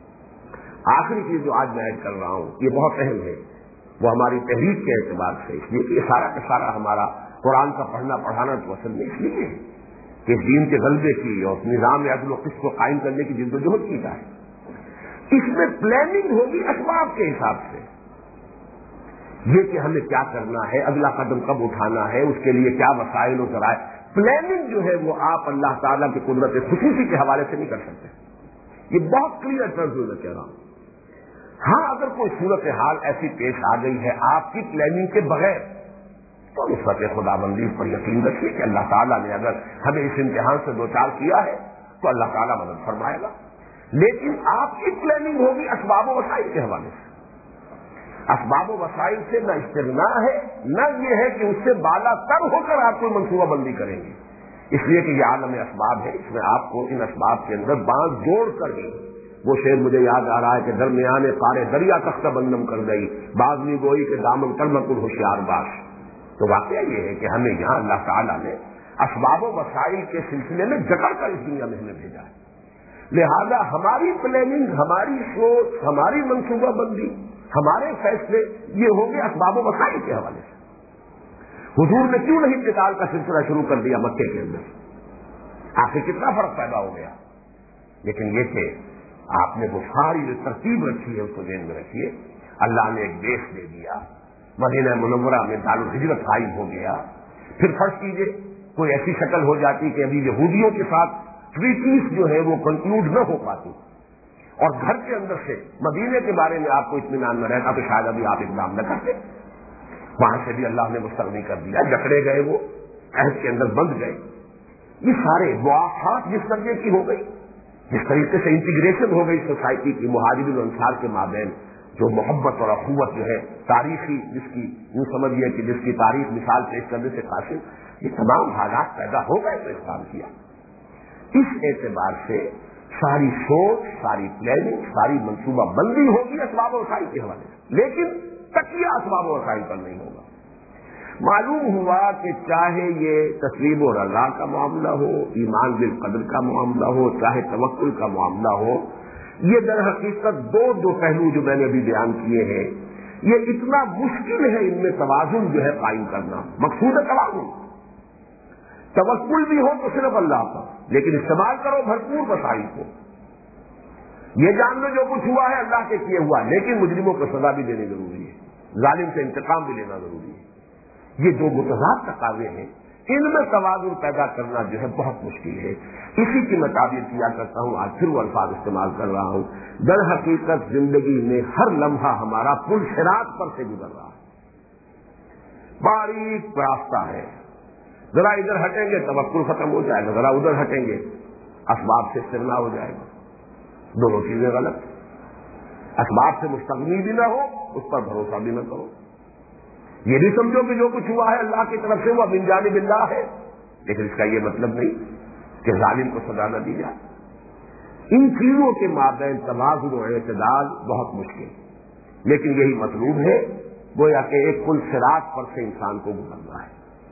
آخری چیز جو آج میں ایڈ کر رہا ہوں یہ بہت اہم ہے، وہ ہماری تحریک کے اعتبار سے، اس لیے کہ یہ سارا کا سارا ہمارا قرآن کا پڑھنا پڑھانا تو اصل میں اس لیے ہے کہ دین کے غلبے کی اور نظام عدل و قسط کو قائم کرنے کی جد و جہد کی جائے۔ اس میں پلاننگ ہوگی اسباب کے حساب سے، یہ کہ ہمیں کیا کرنا ہے، اگلا قدم کب اٹھانا ہے، اس کے لیے کیا وسائل و ذرائع، پلاننگ جو ہے وہ آپ اللہ تعالیٰ کی قدرت خصوصی کے حوالے سے نہیں کر سکتے۔ یہ بہت کلیئر ٹرمز میں کہہ رہا ہوں۔ ہاں اگر کوئی صورتحال ایسی پیش آ گئی ہے آپ کی پلاننگ کے بغیر تو نسبت خدا بندی پر یقین رکھیے کہ اللہ تعالیٰ نے اگر ہمیں اس امتحان سے دوچار کیا ہے تو اللہ تعالیٰ مدد فرمائے گا، لیکن آپ کی پلاننگ ہوگی اسباب و وسائل کے حوالے سے۔ اسباب و وسائل سے نہ استغنا ہے، نہ یہ ہے کہ اس سے بالا تر ہو کر آپ کوئی منصوبہ بندی کریں گے، اس لیے کہ یہ عالم اسباب ہے، اس میں آپ کو ان اسباب کے اندر باندھ جوڑ کر گئی۔ وہ شعر مجھے یاد آ رہا ہے کہ درمیان پارے دریا تختہ بندم کر گئی، بازمی گوئی کے دامن کر مکن ہوشیار باش۔ تو واقعہ یہ ہے کہ ہمیں یہاں اللہ تعالیٰ نے اسباب و وسائل کے سلسلے میں جکڑ کر اس دنیا میں ہمیں بھیجا ہے، لہذا ہماری پلاننگ، ہماری سوچ، ہماری منصوبہ بندی، ہمارے فیصلے یہ ہوں گے اسباب و وسائل کے حوالے سے۔ حضور نے کیوں نہیں قتال کا سلسلہ شروع کر دیا مکے کے اندر؟ آخر کتنا فرق پیدا ہو گیا، لیکن یہ کہ آپ نے وہ ساری جو ترتیب رکھی ہے اس کو ذہن میں رکھیے، اللہ نے ایک دیش دے دیا، مدینہ منورہ میں دارالہجرت قائم ہو گیا. پھر فرض کیجئے کوئی ایسی شکل ہو جاتی کہ ابھی یہودیوں کے ساتھ ٹریٹیز جو ہے وہ کنکلوڈ نہ ہو پاتی، اور گھر کے اندر سے مدینے کے بارے میں آپ کو اطمینان نہ رہتا، تو شاید ابھی آپ اقدام نہ کرتے. وہاں سے بھی اللہ نے مستغنی کر دیا، جکڑے گئے، وہ عہد کے اندر بند گئے. یہ سارے مواقعات جس طرح کی ہو گئی، جس طریقے سے انٹیگریشن ہو گئی سوسائٹی کی مہاجرین و انصار کے مابین، جو محبت اور اخوت جو ہے تاریخی، جس کی یوں سمجھیے کہ جس کی تاریخ مثال پیش کرنے سے قاصر، یہ تمام حالات پیدا ہو گئے تو اقدام کیا. اس اعتبار سے ساری سوچ، ساری پلاننگ، ساری منصوبہ بندی ہوگی اسباب و وسائل کے حوالے سے، لیکن تکیہ اسباب و وسائل پر نہیں ہوگا. معلوم ہوا کہ چاہے یہ تسلیم و رضا کا معاملہ ہو، ایمان بالقدر کا معاملہ ہو، چاہے توکل کا معاملہ ہو، یہ در حقیقت دو دو پہلو جو میں نے ابھی بیان کیے ہیں، یہ اتنا مشکل ہے ان میں توازن جو ہے قائم کرنا. مقصود ہے توازن. توکل بھی ہو تو صرف اللہ کا، لیکن استعمال کرو بھرپور وسائل کو. یہ جان لو جو کچھ ہوا ہے اللہ کے کیے ہوا، لیکن مجرموں کو سزا بھی دینی ضروری ہے، ظالم سے انتقام بھی لینا ضروری ہے. یہ دو متضاد تقاضے ہیں، ان میں توازن پیدا کرنا جو ہے بہت مشکل ہے. اسی کی میں تعبیر کیا کرتا ہوں، آج پھر وہ الفاظ استعمال کر رہا ہوں. در حقیقت زندگی میں ہر لمحہ ہمارا پل صراط پر سے گزر رہا ہے، باریک راستہ ہے. ذرا ادھر ہٹیں گے توکل ختم ہو جائے گا، ذرا ادھر ہٹیں گے اسباب سے استغنا ہو جائے گا. دونوں چیزیں غلط. اسباب سے مستغنی بھی نہ ہو، اس پر بھروسہ بھی نہ کرو. یہ بھی سمجھو کہ جو کچھ ہوا ہے اللہ کی طرف سے وہ من جانب اللہ ہے، لیکن اس کا یہ مطلب نہیں کہ ظالم کو سزا نہ دی جائے. ان چیزوں کے مابین توازن و اعتدال بہت مشکل، لیکن یہی مطلوب ہے، گویا کہ ایک پل صراط پر سے انسان کو گزرنا ہے.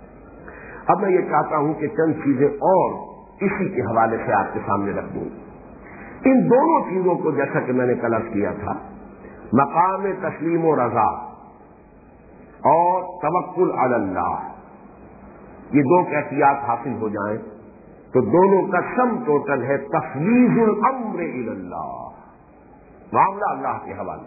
اب میں یہ چاہتا ہوں کہ چند چیزیں اور اسی کے حوالے سے آپ کے سامنے رکھ دوں. ان دونوں چیزوں کو جیسا کہ میں نے کل عرض کیا تھا، مقام تسلیم و رضا اور توکل علی اللہ، یہ دو کیفیات حاصل ہو جائیں تو دونوں کا سم ٹوٹل ہے تفویض الامر الی اللہ، معاملہ اللہ کے حوالے.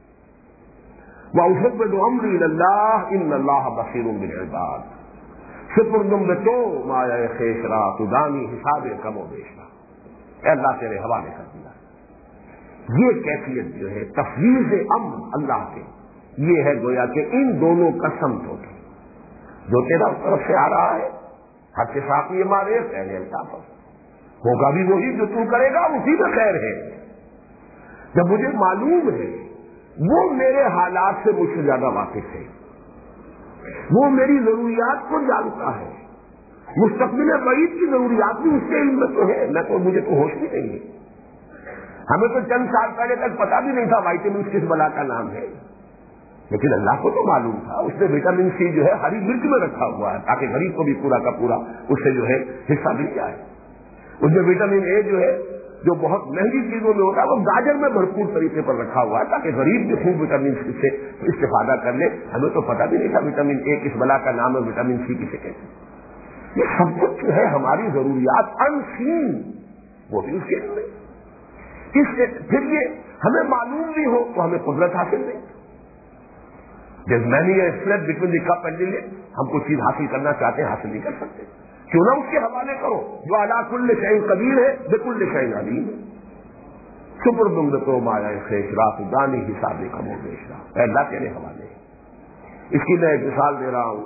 وَأُفَوِّضُ أَمْرِي إِلَى اللَّهِ إِنَّ اللَّهَ بَصِيرٌ بِالْعِبَادِ سپردم بتو مایا خیش را تدانی حساب کم و بیش را، اے اللہ تیرے حوالے کر دیا. یہ کیفیت جو ہے تفویض امر اللہ کے، یہ ہے گویا کہ ان دونوں کا سم ٹوٹل. جو تیرا طرف سے آ رہا ہے حد کے ساتھ یہ مارے پہلے الطاف ہوگا بھی وہی جو تو کرے گا، اسی میں خیر ہے. جب مجھے معلوم ہے وہ میرے حالات سے مجھ سے زیادہ واقف ہے، وہ میری ضروریات کو جانتا ہے، مستقبل بعید کی ضروریات بھی اس کے علم میں تو ہے، میں تو مجھے تو ہوش بھی نہیں ہے. ہمیں تو چند سال پہلے تک پتا بھی نہیں تھا وائٹامن کس بلا کا نام ہے، لیکن اللہ کو تو معلوم تھا. اس نے وٹامن سی جو ہے ہری مرچ میں رکھا ہوا ہے تاکہ غریب کو بھی پورا کا پورا اس سے جو ہے حصہ مل جائے. اس میں وٹامن اے جو ہے جو بہت مہنگی چیزوں میں ہوتا ہے وہ گاجر میں بھرپور طریقے پر رکھا ہوا ہے تاکہ غریب بھی خوب وٹامن سی سے استفادہ کر لے. ہمیں تو پتا بھی نہیں تھا وٹامن اے کس بلا کا نام ہے، وٹامن سی کسے کہتے ہیں. یہ سب کچھ جو ہے ہماری ضروریات انسین، وہ بھی اس کے اندر. اس سے پھر یہ ہمیں معلوم بھی ہو تو ہمیں قدرت حاصل نہیں. جب میں نے یہ a slip between the cup and the lip, ہم کوئی چیز حاصل کرنا چاہتے ہیں حاصل نہیں کر سکتے. کیوں نہ اس کے حوالے کرو، جو علی کل شیء قدیر ہے بکل شیء علیم. سپردم تو مایا خیش رات دانی حساب کم و بیش را، اے اللہ تیرے حوالے. اس کی میں ایک مثال دے رہا ہوں.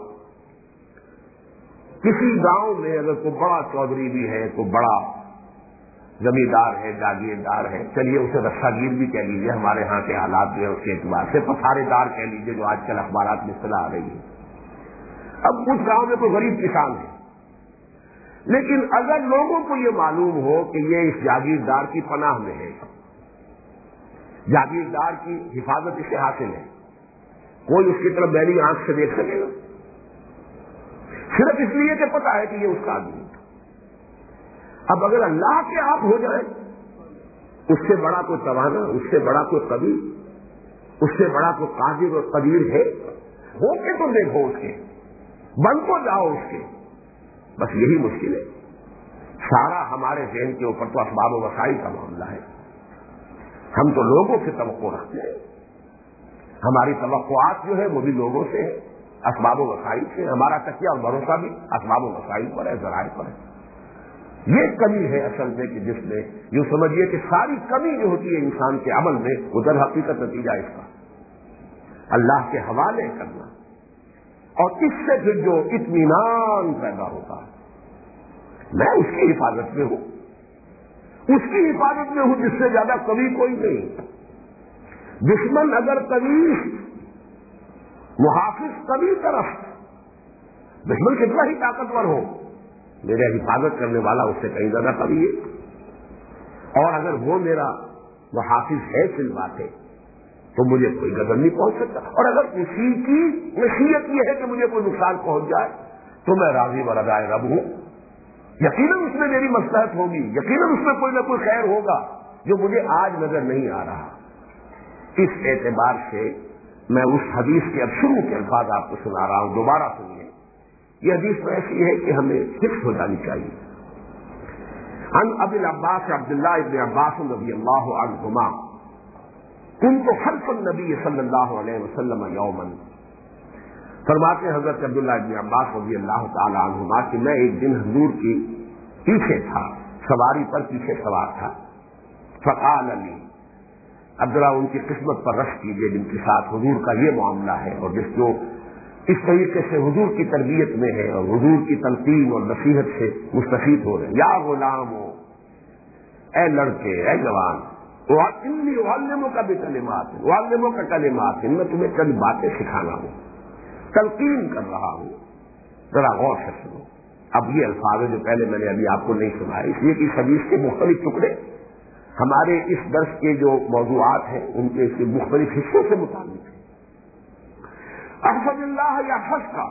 کسی گاؤں میں اگر کوئی بڑا چودھری بھی ہے، کوئی بڑا زمیندار ہے، جاگیردار ہے، چلیے اسے رسا گیر بھی کہہ لیجیے، ہمارے ہاں کے حالات جو ہے اس کے اعتبار سے پسارے دار کہہ لیجیے جو آج کل اخبارات میں اصطلاح آ رہی ہے. اب اس گاؤں میں کوئی غریب کسان ہے، لیکن اگر لوگوں کو یہ معلوم ہو کہ یہ اس جاگیردار کی پناہ میں ہے، جاگیردار کی حفاظت اس سے حاصل ہے، کوئی اس کی طرف بہلی آنکھ سے دیکھ سکے گا صرف اس لیے کہ پتا ہے کہ یہ اس کا آدمی. اب اگر اللہ کے آپ ہو جائیں، اس سے بڑا کوئی توانا، اس سے بڑا کوئی قوی، اس سے بڑا کوئی قادر اور قدیر ہے؟ ہو کے تو دیکھو اس کے، بن کو جاؤ اس کے. بس یہی مشکل ہے. سارا ہمارے ذہن کے اوپر تو اسباب و وسائل کا معاملہ ہے. ہم تو لوگوں سے توقع رکھتے ہیں. ہماری توقعات جو ہے وہ بھی لوگوں سے ہے، اسباب و وسائل سے، ہمارا تکیہ اور بھروسہ بھی اسباب و وسائل پر ہے، ذرائع پر ہے۔ یہ کمی ہے اصل میں کہ جس میں یوں سمجھیے کہ ساری کمی جو ہوتی ہے انسان کے عمل میں وہ در حقیقت نتیجہ اس کا اللہ کے حوالے کرنا، اور اس سے پھر جو اطمینان پیدا ہوتا ہے، میں اس کی حفاظت میں ہوں، اس کی حفاظت میں ہوں جس سے زیادہ قوی کوئی نہیں۔ دشمن اگر قوی، محافظ قوی طرف، دشمن کتنا ہی طاقتور ہو، میرے حفاظت کرنے والا اس سے کہیں زیادہ قوی ہے، اور اگر وہ میرا محافظ ہے فی البات ہے تو مجھے کوئی غضب نہیں پہنچ سکتا، اور اگر اسی کی نصیحت یہ ہے کہ مجھے کوئی نقصان پہنچ جائے تو میں راضی و رضائے رب ہوں، یقیناً اس میں میری مصلحت ہوگی، یقیناً اس میں کوئی نہ کوئی خیر ہوگا جو مجھے آج نظر نہیں آ رہا۔ اس اعتبار سے میں اس حدیث کے اب شروع کے الفاظ آپ کو سنا رہا ہوں، دوبارہ سنیے۔ یہ حدیث تو ایسی ہے کہ ہمیں حفظ ہو جانی چاہیے۔ عن ابی العباس عبداللہ ابن عباس رضی اللہ عنہما كنت خلف النبی صلی اللہ علیہ وسلم یوما، فرماتے ہیں حضرت عبداللہ ابن عباس رضی اللہ تعالی عنہما کہ میں ایک دن حضور کی پیچھے تھا، سواری پر پیچھے سوار تھا۔ فقال لی، اب ذرا ان کی قسمت پر رشک کیجیے جن کے ساتھ حضور کا یہ معاملہ ہے اور جس جو اس طریقے سے حضور کی تربیت میں ہے اور حضور کی تلقین اور نصیحت سے مستفید ہو رہے ہیں۔ یا غلام ہو، اے لڑکے، اے جوان، انی اعلمک بکلمات، اعلمک کلمات، میں تمہیں چند باتیں سکھانا ہوں، تلقین کر رہا ہوں، ذرا غور سے سنو۔ اب یہ الفاظ جو پہلے میں نے ابھی آپ کو نہیں سنائے، اس لیے کہ اس حدیث کے مختلف ٹکڑے ہمارے اس درس کے جو موضوعات ہیں ان کے اس کے مختلف حصوں سے متعلق ہیں۔ احفظ اللہ یحفظ کا،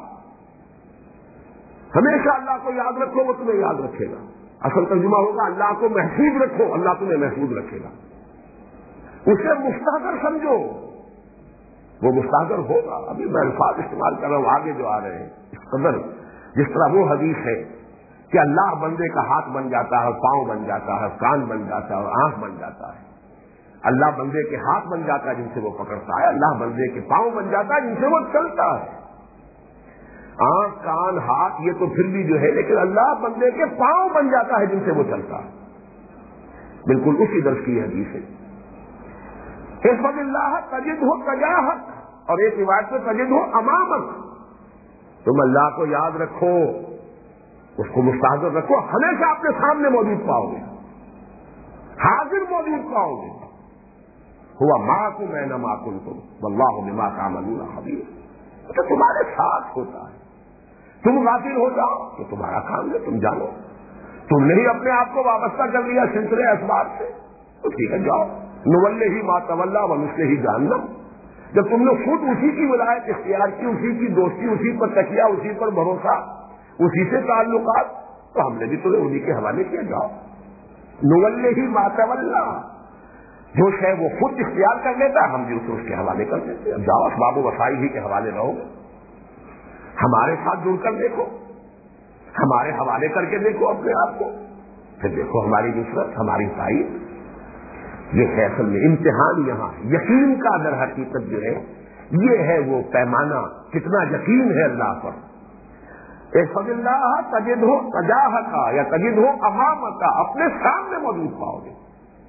ہمیشہ اللہ کو یاد رکھو وہ تمہیں یاد رکھے گا۔ اصل ترجمہ ہوگا اللہ کو محفوظ رکھو، اللہ تمہیں محفوظ رکھے گا۔ اسے مستحضر سمجھو، وہ مستحضر ہوگا۔ ابھی میں الفاظ استعمال کر رہا ہوں، آگے جو آ رہے ہیں اس قدر، جس طرح وہ حدیث ہے کہ اللہ بندے کا ہاتھ بن جاتا ہے، پاؤں بن جاتا ہے، کان بن جاتا ہے اور آنکھ بن جاتا ہے۔ اللہ بندے کے ہاتھ بن جاتا ہے جن سے وہ پکڑتا ہے، اللہ بندے کے پاؤں بن جاتا ہے جن سے وہ چلتا ہے۔ آنکھ، کان، ہاتھ یہ تو پھر بھی جو ہے، لیکن اللہ بندے کے پاؤں بن جاتا ہے جن سے وہ چلتا ہے۔ بالکل اسی درس کی حدیث ہے۔ احفظ اللہ تجدہ تجاہک، اور ایک روایت میں تجدہ امامک، تم اللہ کو یاد رکھو، اس کو مستحضر رکھو، ہمیشہ اپنے سامنے موجود پاؤ گے، حاضر موجود پاؤ گے۔ ہوا معکم اینما کنتم واللہ بما تعملون خبیر، تو تمہارے ساتھ ہوتا ہے۔ تم غافل ہو جاؤ تو تمہارا کام ہے، تم جانو۔ تم نے ہی اپنے آپ کو وابستہ کر لیا سلسلے اسباب سے، تو ٹھیک ہے جاؤ۔ نولہ ہی ما تولا ونصلہ ہی جہنم، جب تم نے خود اسی کی ولایت اختیار کی، اسی کی دوستی، اسی پر تکیہ، اسی پر بھروسہ، اسی سے تعلقات، تو ہم نے بھی تمہیں انہی کے حوالے کیا۔ جاؤ نولہ ہی ما تولا، جو شے وہ خود اختیار کر لیتا ہے ہم بھی اسے اس کے حوالے کر دیتے ہیں۔ اب جاؤ اسباب و وسائل ہی کے حوالے رہو، ہمارے ساتھ جڑ کر دیکھو، ہمارے حوالے کر کے دیکھو اپنے آپ کو، پھر دیکھو ہماری نصرت، ہماری تائید۔ یہ ہے اصل میں امتحان، یہاں یقین کا در حقیقت جو ہے یہ ہے وہ پیمانہ، کتنا یقین ہے اللہ پر۔ احفظ اللہ تجدہ تجاہک یا تجدہ امامک، اپنے سامنے موجود پاؤ گے۔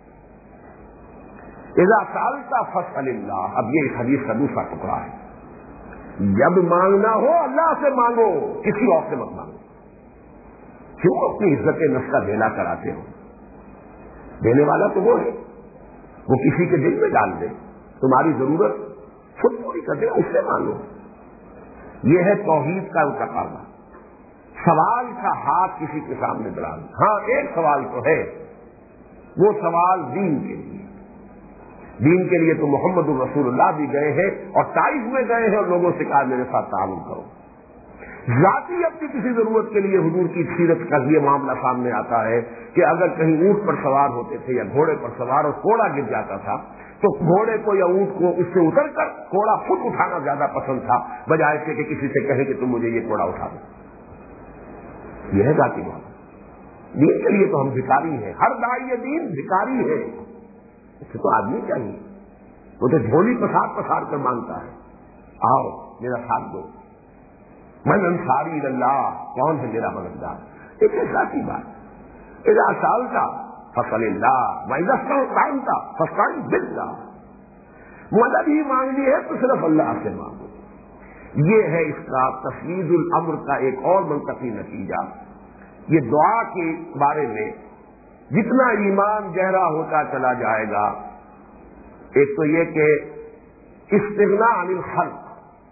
اذا سألت فاسأل اللہ، اب یہ اس حدیث کا دوسرا ٹکڑا ہے۔ جب مانگنا ہو اللہ سے مانگو، کسی اور سے مت مانگو۔ کیوں اپنی عزت نفس کا دھیلا کراتے ہو؟ دینے والا تو وہ ہے، وہ کسی کے دل میں ڈال دے، تمہاری ضرورت خود پوری کر دے، اس سے مانگو۔ یہ ہے توحید کا تقاضا۔ سوال کا ہاتھ کسی کے سامنے بڑھا دو۔ ہاں ایک سوال تو ہے، وہ سوال دین کے لیے، دین کے لیے تو محمد الرسول اللہ بھی گئے ہیں اور طائف میں گئے ہیں اور لوگوں سے کہا میرے ساتھ تعاون کرو۔ ذاتی اپنی کسی ضرورت کے لیے حضور کی سیرت کا یہ معاملہ سامنے آتا ہے کہ اگر کہیں اونٹ پر سوار ہوتے تھے یا گھوڑے پر سوار اور گھوڑا گر جاتا تھا تو گھوڑے کو یا اونٹ کو اس سے اتر کر گھوڑا خود اٹھانا زیادہ پسند تھا، بجائے سے کہ کسی سے کہے کہ تم مجھے یہ گھوڑا اٹھا دو۔ یہ ہے ذاتی معاملہ۔ دین کے لیے تو ہم بھکاری ہیں، ہر داعی دین بھکاری ہے، اسے تو آدمی چاہیے۔ وہ تو جھولی پسار پسار کر مانگتا ہے، آؤ میرا ساتھ دو، من انصاری اللہ، کون ہے میرا مددگار؟ ایک ذاتی بات، اذا سالت فصل اللہ وَإِذَا اسْتَعَنْتَ فَاسْتَعِنْ بِاللَّهِ، مدد ہی مانگنی ہے تو صرف اللہ سے مانگو۔ یہ ہے اس کا تفویض الامر کا ایک اور منطقی نتیجہ۔ یہ دعا کے بارے میں جتنا ایمان گہرا ہوتا چلا جائے گا، ایک تو یہ کہ استغناء عن الخلق،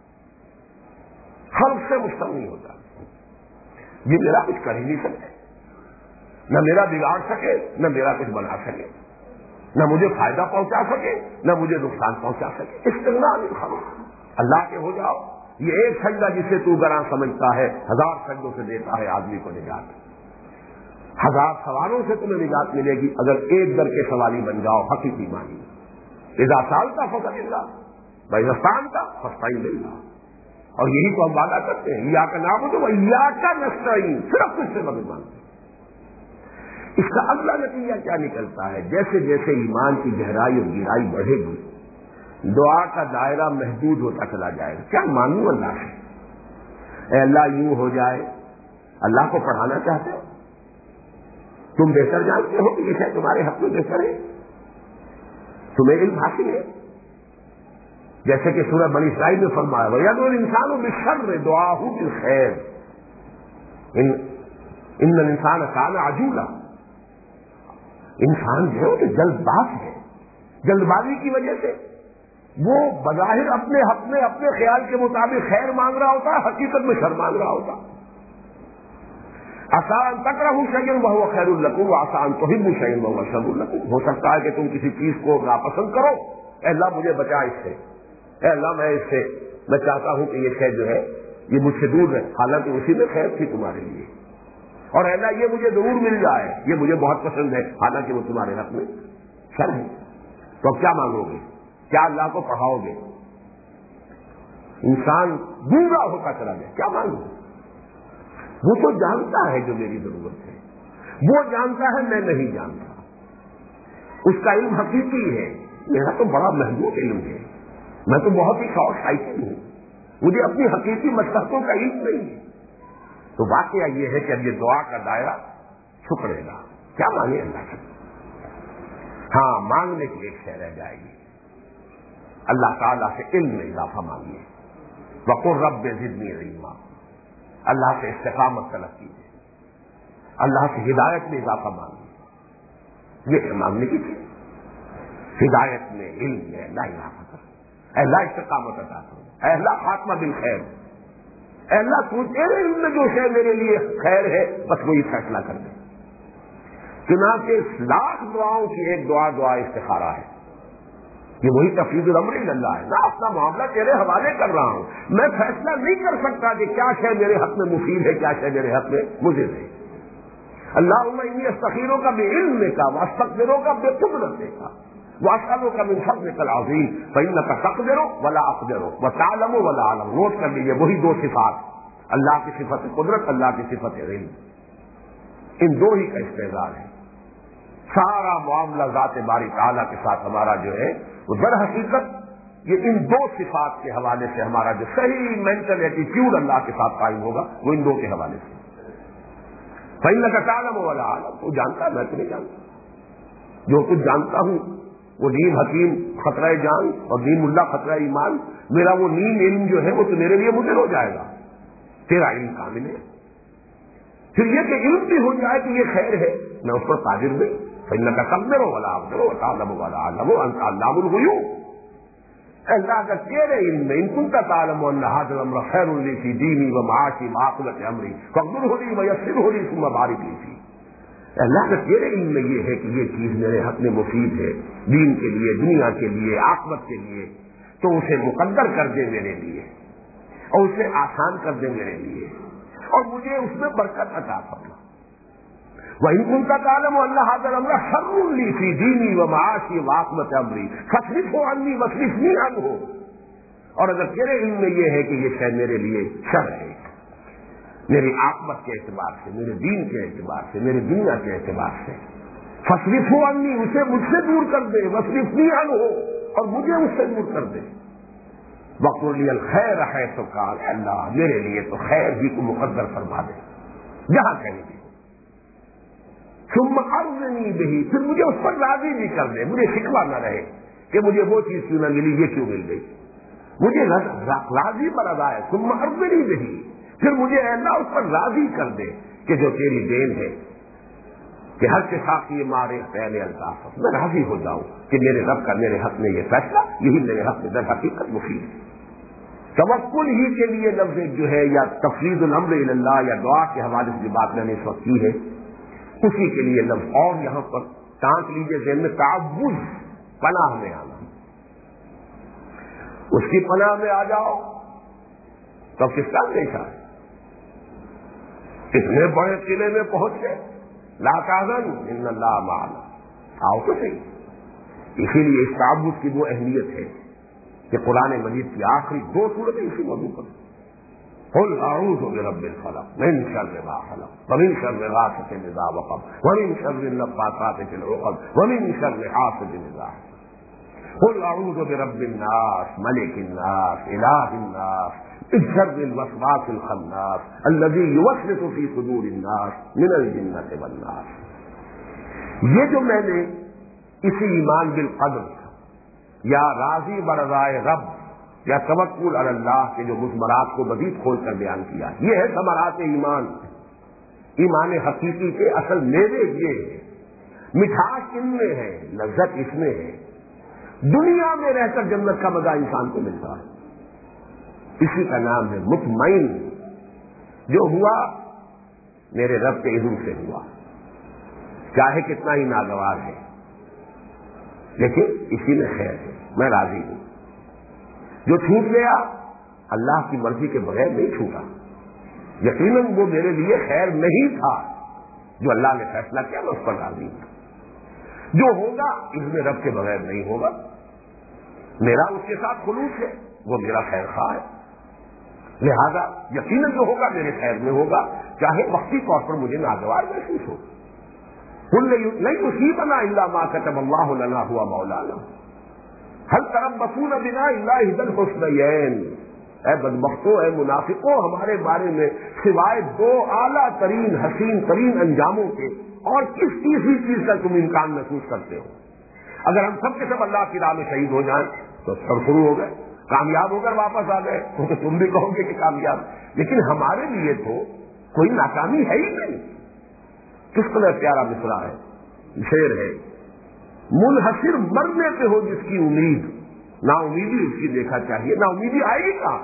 خلق سے مستغنی ہوتا، یہ میرا کچھ کر ہی نہیں سکے، نہ میرا بگاڑ سکے، نہ میرا کچھ بنا سکے، نہ مجھے فائدہ پہنچا سکے، نہ مجھے نقصان پہنچا سکے۔ استغناء عن الخلق، اللہ کے ہو جاؤ۔ یہ ایک سجدہ جسے تو گراں سمجھتا ہے، ہزار سجدوں سے دیتا ہے آدمی کو نجات، ہزار سوالوں سے تمہیں نجات ملے گی اگر ایک در کے سوالی بن جاؤ، حقیقی مانی۔ اذا سالتا فصل اللہ وَإِذَا اسْتَعَنْتَ فَاسْتَعِنْ بِاللَّهِ، اور یہی تو ہم وعدہ کرتے ہیں، ایاک نعبد و ایاک نستعین، صرف تجھ سے مدد مانگتے ہیں۔ اس کا اگلا نتیجہ کیا نکلتا ہے؟ جیسے جیسے ایمان کی گہرائی اور گہرائی بڑھے گی، دعا کا دائرہ محدود ہوتا چلا جائے گا۔ کیا مانگوں اللہ سے؟ اے اللہ یوں ہو جائے، اللہ کو پڑھانا چاہتے ہو؟ تم بہتر جانتے ہو کہ یہ شاید تمہارے حق میں بہتر ہے، تمہیں علم حاصل ہے۔ جیسے کہ سورہ بنی اسرائیل میں فرمایا وَيَدْعُو الْإِنسَانُ بِالشَّرِّ دُعَاءَهُ بِالْخَيْرِ ان ان الانسان کان عجولا، انسان جو ہے وہ تو جلد باز ہے، جلد بازی کی وجہ سے وہ بظاہر اپنے حق میں اپنے خیال کے مطابق خیر مانگ رہا ہوتا ہے، حقیقت میں شر مانگ رہا ہوتا۔ عسیٰ ان تکرہوا شیئا وہو خیر لکم وعسیٰ ان تحبوا شیئا وہو شر لکم، ہو سکتا ہے کہ تم کسی چیز کو ناپسند کرو، اے اللہ مجھے بچا اس سے، اے اللہ میں اس سے میں چاہتا ہوں کہ یہ خیر جو ہے یہ مجھ سے دور ہے، حالانکہ اسی میں خیر تھی تمہارے لیے، اور اے اللہ یہ مجھے ضرور مل جائے، یہ مجھے بہت پسند ہے، حالانکہ وہ تمہارے حق میں شر ہے۔ تو اب کیا مانگو گے؟ کیا اللہ کو پڑھاؤ گے؟ انسان گونگا ہوتا چلا گیا، کیا مانگو؟ وہ تو جانتا ہے جو میری ضرورت ہے، وہ جانتا ہے میں نہیں جانتا، اس کا علم حقیقی ہے، میرا تو بڑا محدود علم ہے، میں تو بہت ہی شارٹ سائٹڈ ہوں، مجھے اپنی حقیقی مصلحتوں کا علم نہیں ہے۔ تو واقعہ یہ ہے کہ اب یہ دعا کا دائرہ چھپڑے گا، کیا مانگے اللہ سے؟ ہاں مانگنے کی ایک شے رہ جائے گی، اللہ تعالیٰ سے علم میں اضافہ مانگیے، وقل رب زدنی علما، اللہ سے استقامت طلب کیجیے، اللہ سے ہدایت میں اضافہ مانگیے، یہ ہے مانگنے کی چیز، ہدایت میں علم میں اللہ اضافہ کر، اللہ استقامت عطا کرو، اللہ خاتمہ بالخیر، اللہ تو تیرے علم میں جو شے میرے لیے خیر ہے بس وہی فیصلہ کر دے۔ چنانچہ لاکھ دعاؤں کی ایک دعا دعا استخارہ ہے، یہ وہی تفویض الامر اللہ ہے، میں اپنا معاملہ تیرے حوالے کر رہا ہوں، میں فیصلہ نہیں کر سکتا کہ کیا شے میرے حق میں مفید ہے، کیا شے میرے حق میں مضر ہے۔ اللہم انی استخیرک بعلمک واستقدرک بقدرتک واسألک من فضلک العظیم فانک تقدر ولا اقدر وتعلم ولا اعلم۔ نوٹ کر لیجیے وہی دو صفات، اللہ کی صفت قدرت، اللہ کی صفت علم، ان دو ہی کا استعمال ہے۔ سارا معاملہ ذات باری تعالیٰ کے ساتھ ہمارا جو ہے وہ در حقیقت یہ ان دو صفات کے حوالے سے ہمارا جو صحیح مینٹل ایٹیٹیوڈ اللہ کے ساتھ قائم ہوگا وہ ان دو کے حوالے سے۔ فإنک تعلم ولا اعلم، تو جانتا میں تو نہیں جانتا، جو کچھ جانتا ہوں وہ نیم حکیم خطرہ جان اور نیم اللہ خطرہ ایمان، میرا وہ نیم علم جو ہے وہ تو میرے لیے مضر ہو جائے گا، تیرا علم کامل ہے۔ پھر یہ کہ علم بھی ہو جائے کہ یہ خیر ہے، میں اس پر قادر نہیں، فإنک تقدر ولا اقدر وتعلم ولا اعلم وانت علام الغیوب۔ اللہ کا تیرے علم میں ان كنت تعلم ان هذا الامر خیر لی فی دینی ومعاشی وعاقبۃ امری فاقدره لی ویسره لی ثم بارک لی فیہ۔ اللہ کا تیرے علم میں یہ ہے کہ یہ چیز میرے حق میں مفید ہے، دین کے لیے، دنیا کے لیے، عاقبت کے لیے، تو اسے مقدر کر دے میرے لیے اور اسے آسان کر دے میرے لیے اور مجھے اس میں برکت عطا فرما۔ وَإِن كُنتَ تَعْلَمُ أَنَّ هَذَا الْأَمْرَ شَرٌّ لِّي فِي دِينِي وَمَعَاشِي وَعَاقِبَةِ أَمْرِي فَاصْرِفْهُ عَنِّي وَاصْرِفْنِي عَنْهُ، اور اگر تیرے علم میں یہ ہے کہ یہ شے میرے لیے شر ہے، میری عاقبت کے اعتبار سے، میرے دین کے اعتبار سے، میری دنیا کے اعتبار سے، فَاصْرِفْهُ عَنِّي، اسے مجھ سے دور کر دے، وَاصْرِفْنِي عَنْهُ، اور مجھے اس سے دور کر دے. وَقُلْ لِيَ الْخَيْرَ حَيْثُ كَانَ، اللہ میرے لیے تو خیر ہی کو مقدر فرما دے جہاں کہیں بھی. ثُمَّ أَرْضِنِي بِهِ، پھر مجھے اس پر راضی بھی کر دے، مجھے شکوہ نہ رہے کہ مجھے وہ چیز کیوں نہ ملی، یہ کیوں مل گئی. مجھے راضی پر ادا ہے. ثُمَّ أَرْضِنِي بِهِ، پھر مجھے اے اللہ اس پر راضی کر دے کہ جو تیری دین ہے کہ ہر کے ساتھ یہ مارے پہلے الطاف، میں راضی ہو جاؤں کہ میرے رب کا میرے حق میں یہ فیصلہ، یہی میرے حق میں در حقیقت مفید ہے. توکل ہی کے لیے لفظ جو ہے یا تفویض الامر الی اللہ یا دعا کے حوالے سے جو بات میں نے اس وقت کی ہے اسی کے لیے لفظ. اور یہاں پر ٹانک لیجیے ذہن میں، تعوذ، پناہ میں آنا. اس کی پناہ میں آ جاؤ تو کس کا دیکھا ہے، اتنے بڑے قلعے میں پہنچ گئے، لا تحزن ان اللہ معنا، آؤ تو صحیح. اسی لیے اس تعوذ کی وہ اہمیت ہے کہ قرآن مجید کی آخری دو سورتیں اسی موضوع پر. قل اعوذ برب الفلق من شر ما خلق ومن شر غاسق اذا وقب ومن شر النفاثات في العقد ومن شر حاسد اذا حسد. قل اعوذ برب الناس ملك الناس اله الناس من شر الوسواس الخناس الذي يوسوس في صدور الناس من الجنة والناس. یہ جو میں نے اسی ایمان بالقدر یا راضی برضائے رب یا توکل علی اللہ کے جو مضمرات کو مزید کھول کر بیان کیا، یہ ہے ثمرات ایمان. ایمان حقیقی کے اصل میوے یہ ہے، مٹھاس ان میں ہے، لذت اس میں ہے. دنیا میں رہ کر جنت کا مزہ انسان کو ملتا ہے. اسی کا نام ہے مطمئن. جو ہوا میرے رب کے اذن سے ہوا، چاہے کتنا ہی ناگوار ہے لیکن اسی میں خیر ہے، میں راضی ہوں. جو چھوٹ گیا اللہ کی مرضی کے بغیر نہیں چھوٹا، یقیناً وہ میرے لیے خیر نہیں تھا. جو اللہ نے فیصلہ کیا میں اس پر راضی ہوں. جو ہوگا اس میں رب کے بغیر نہیں ہوگا، میرا اس کے ساتھ خلوص ہے، وہ میرا خیر خواہ ہے. لہذا یقیناً جو ہوگا میرے خیر میں ہوگا، چاہے وقتی طور پر مجھے ناگوار محسوس ہو. قل لن يصيبنا الا ما كتب الله لنا هو مولانا هل تربصون بنا الا احدى الحسنيين. اے بدبختوں، اے منافقوں، ہمارے بارے میں سوائے دو اعلیٰ ترین حسین ترین انجاموں کے اور کس تیسری چیز کا تم امکان محسوس کرتے ہو؟ اگر ہم سب کے سب اللہ کی راہ میں شہید ہو جائیں تو سب شروع ہو گئے، کامیاب ہو کر واپس آ گئے تو تم بھی کہو گے کہ کامیاب. لیکن ہمارے لیے تو کوئی ناکامی ہے ہی نہیں. کس طرح پیارا مصرع ہے، شعر ہے، منحصر مرنے پہ ہو جس کی امید، نا امیدی اس کی دیکھا چاہیے. نا امیدی آئے گی کہاں؟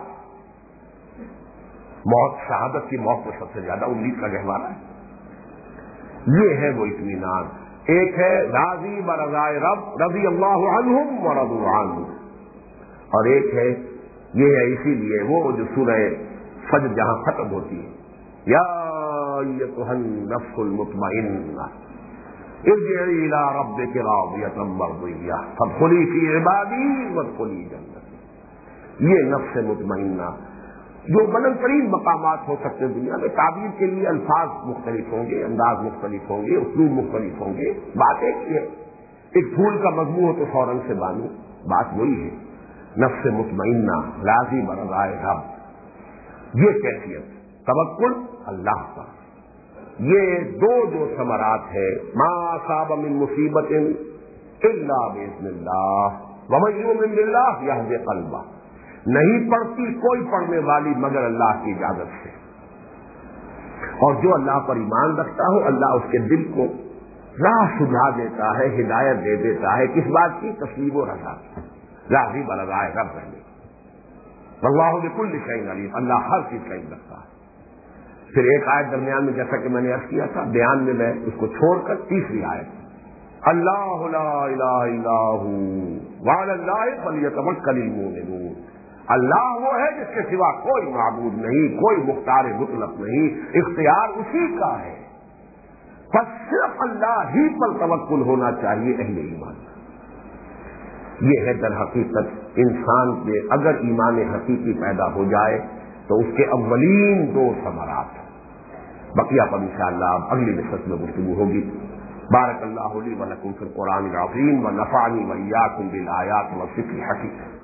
موت، شہادت کی موت کو سب سے زیادہ امید کا گہوارہ ہے. یہ ہے وہ اطمینان. ایک ہے راضی برضائے رب رضی اللہ عنہم ورضوا عنہ، اور ایک ہے یہ ہے اسی لیے وہ جو سورہ فجر جہاں ختم ہوتی ہے، یا ایتھا النفس المطمئنہ ارجعی الی ربک راضیۃ مرضیہ فادخلی فی عبادی وادخلی جنتی. یہ نفس مطمئنہ جو بلند ترین مقامات ہو سکتے ہیں دنیا میں. تعبیر کے لیے الفاظ مختلف ہوں گے، انداز مختلف ہوں گے، اسلوب مختلف ہوں گے. بات ایک ہی ہے. ایک پھول کا مضمون ہو تو فوراً سے بانو، بات وہی ہے. نفس مطمئنہ، راضی برضائے رب، یہ کیفیت توکل اللہ کا. یہ دو جو ثمرات ہے، ما اصاب من مصیبت الا باذن اللہ ومن یؤمن باللہ یہدی قلبہ. نہیں پڑتی کوئی پڑھنے والی مگر اللہ کی اجازت سے. اور جو اللہ پر ایمان رکھتا ہو اللہ اس کے دل کو راہ سجھا دیتا ہے، ہدایت دے دیتا ہے. کس بات کی؟ تسلیم و رضا، راضی برضائے رب رہنے. واللہ بکل شیء علیم، اللہ ہر چیز کا علم رکھتا ہے. پھر ایک آیت درمیان میں جیسا کہ میں نے عرض کیا تھا بیان میں، میں اس کو چھوڑ کر تیسری آیت، اللہ لا الہ الا ھو وعلی اللہ فلیتوکل المؤمنون. اللہ وہ ہے جس کے سوا کوئی معبود نہیں، کوئی مختار مطلق نہیں، اختیار اسی کا ہے. بس صرف اللہ ہی پر توکل ہونا چاہیے اہل ایمان. یہ ہے در حقیقت انسان کے اگر ایمان حقیقی پیدا ہو جائے تو اس کے اولین دو ثمرات. بقیہ پر انشاءاللہ اب اگلی نشست میں گفتگو ہوگی. بارک اللہ لی و لکم فی القرآن العظیم و نفعنی و ایاکم بالآیات والذکر الحکیم.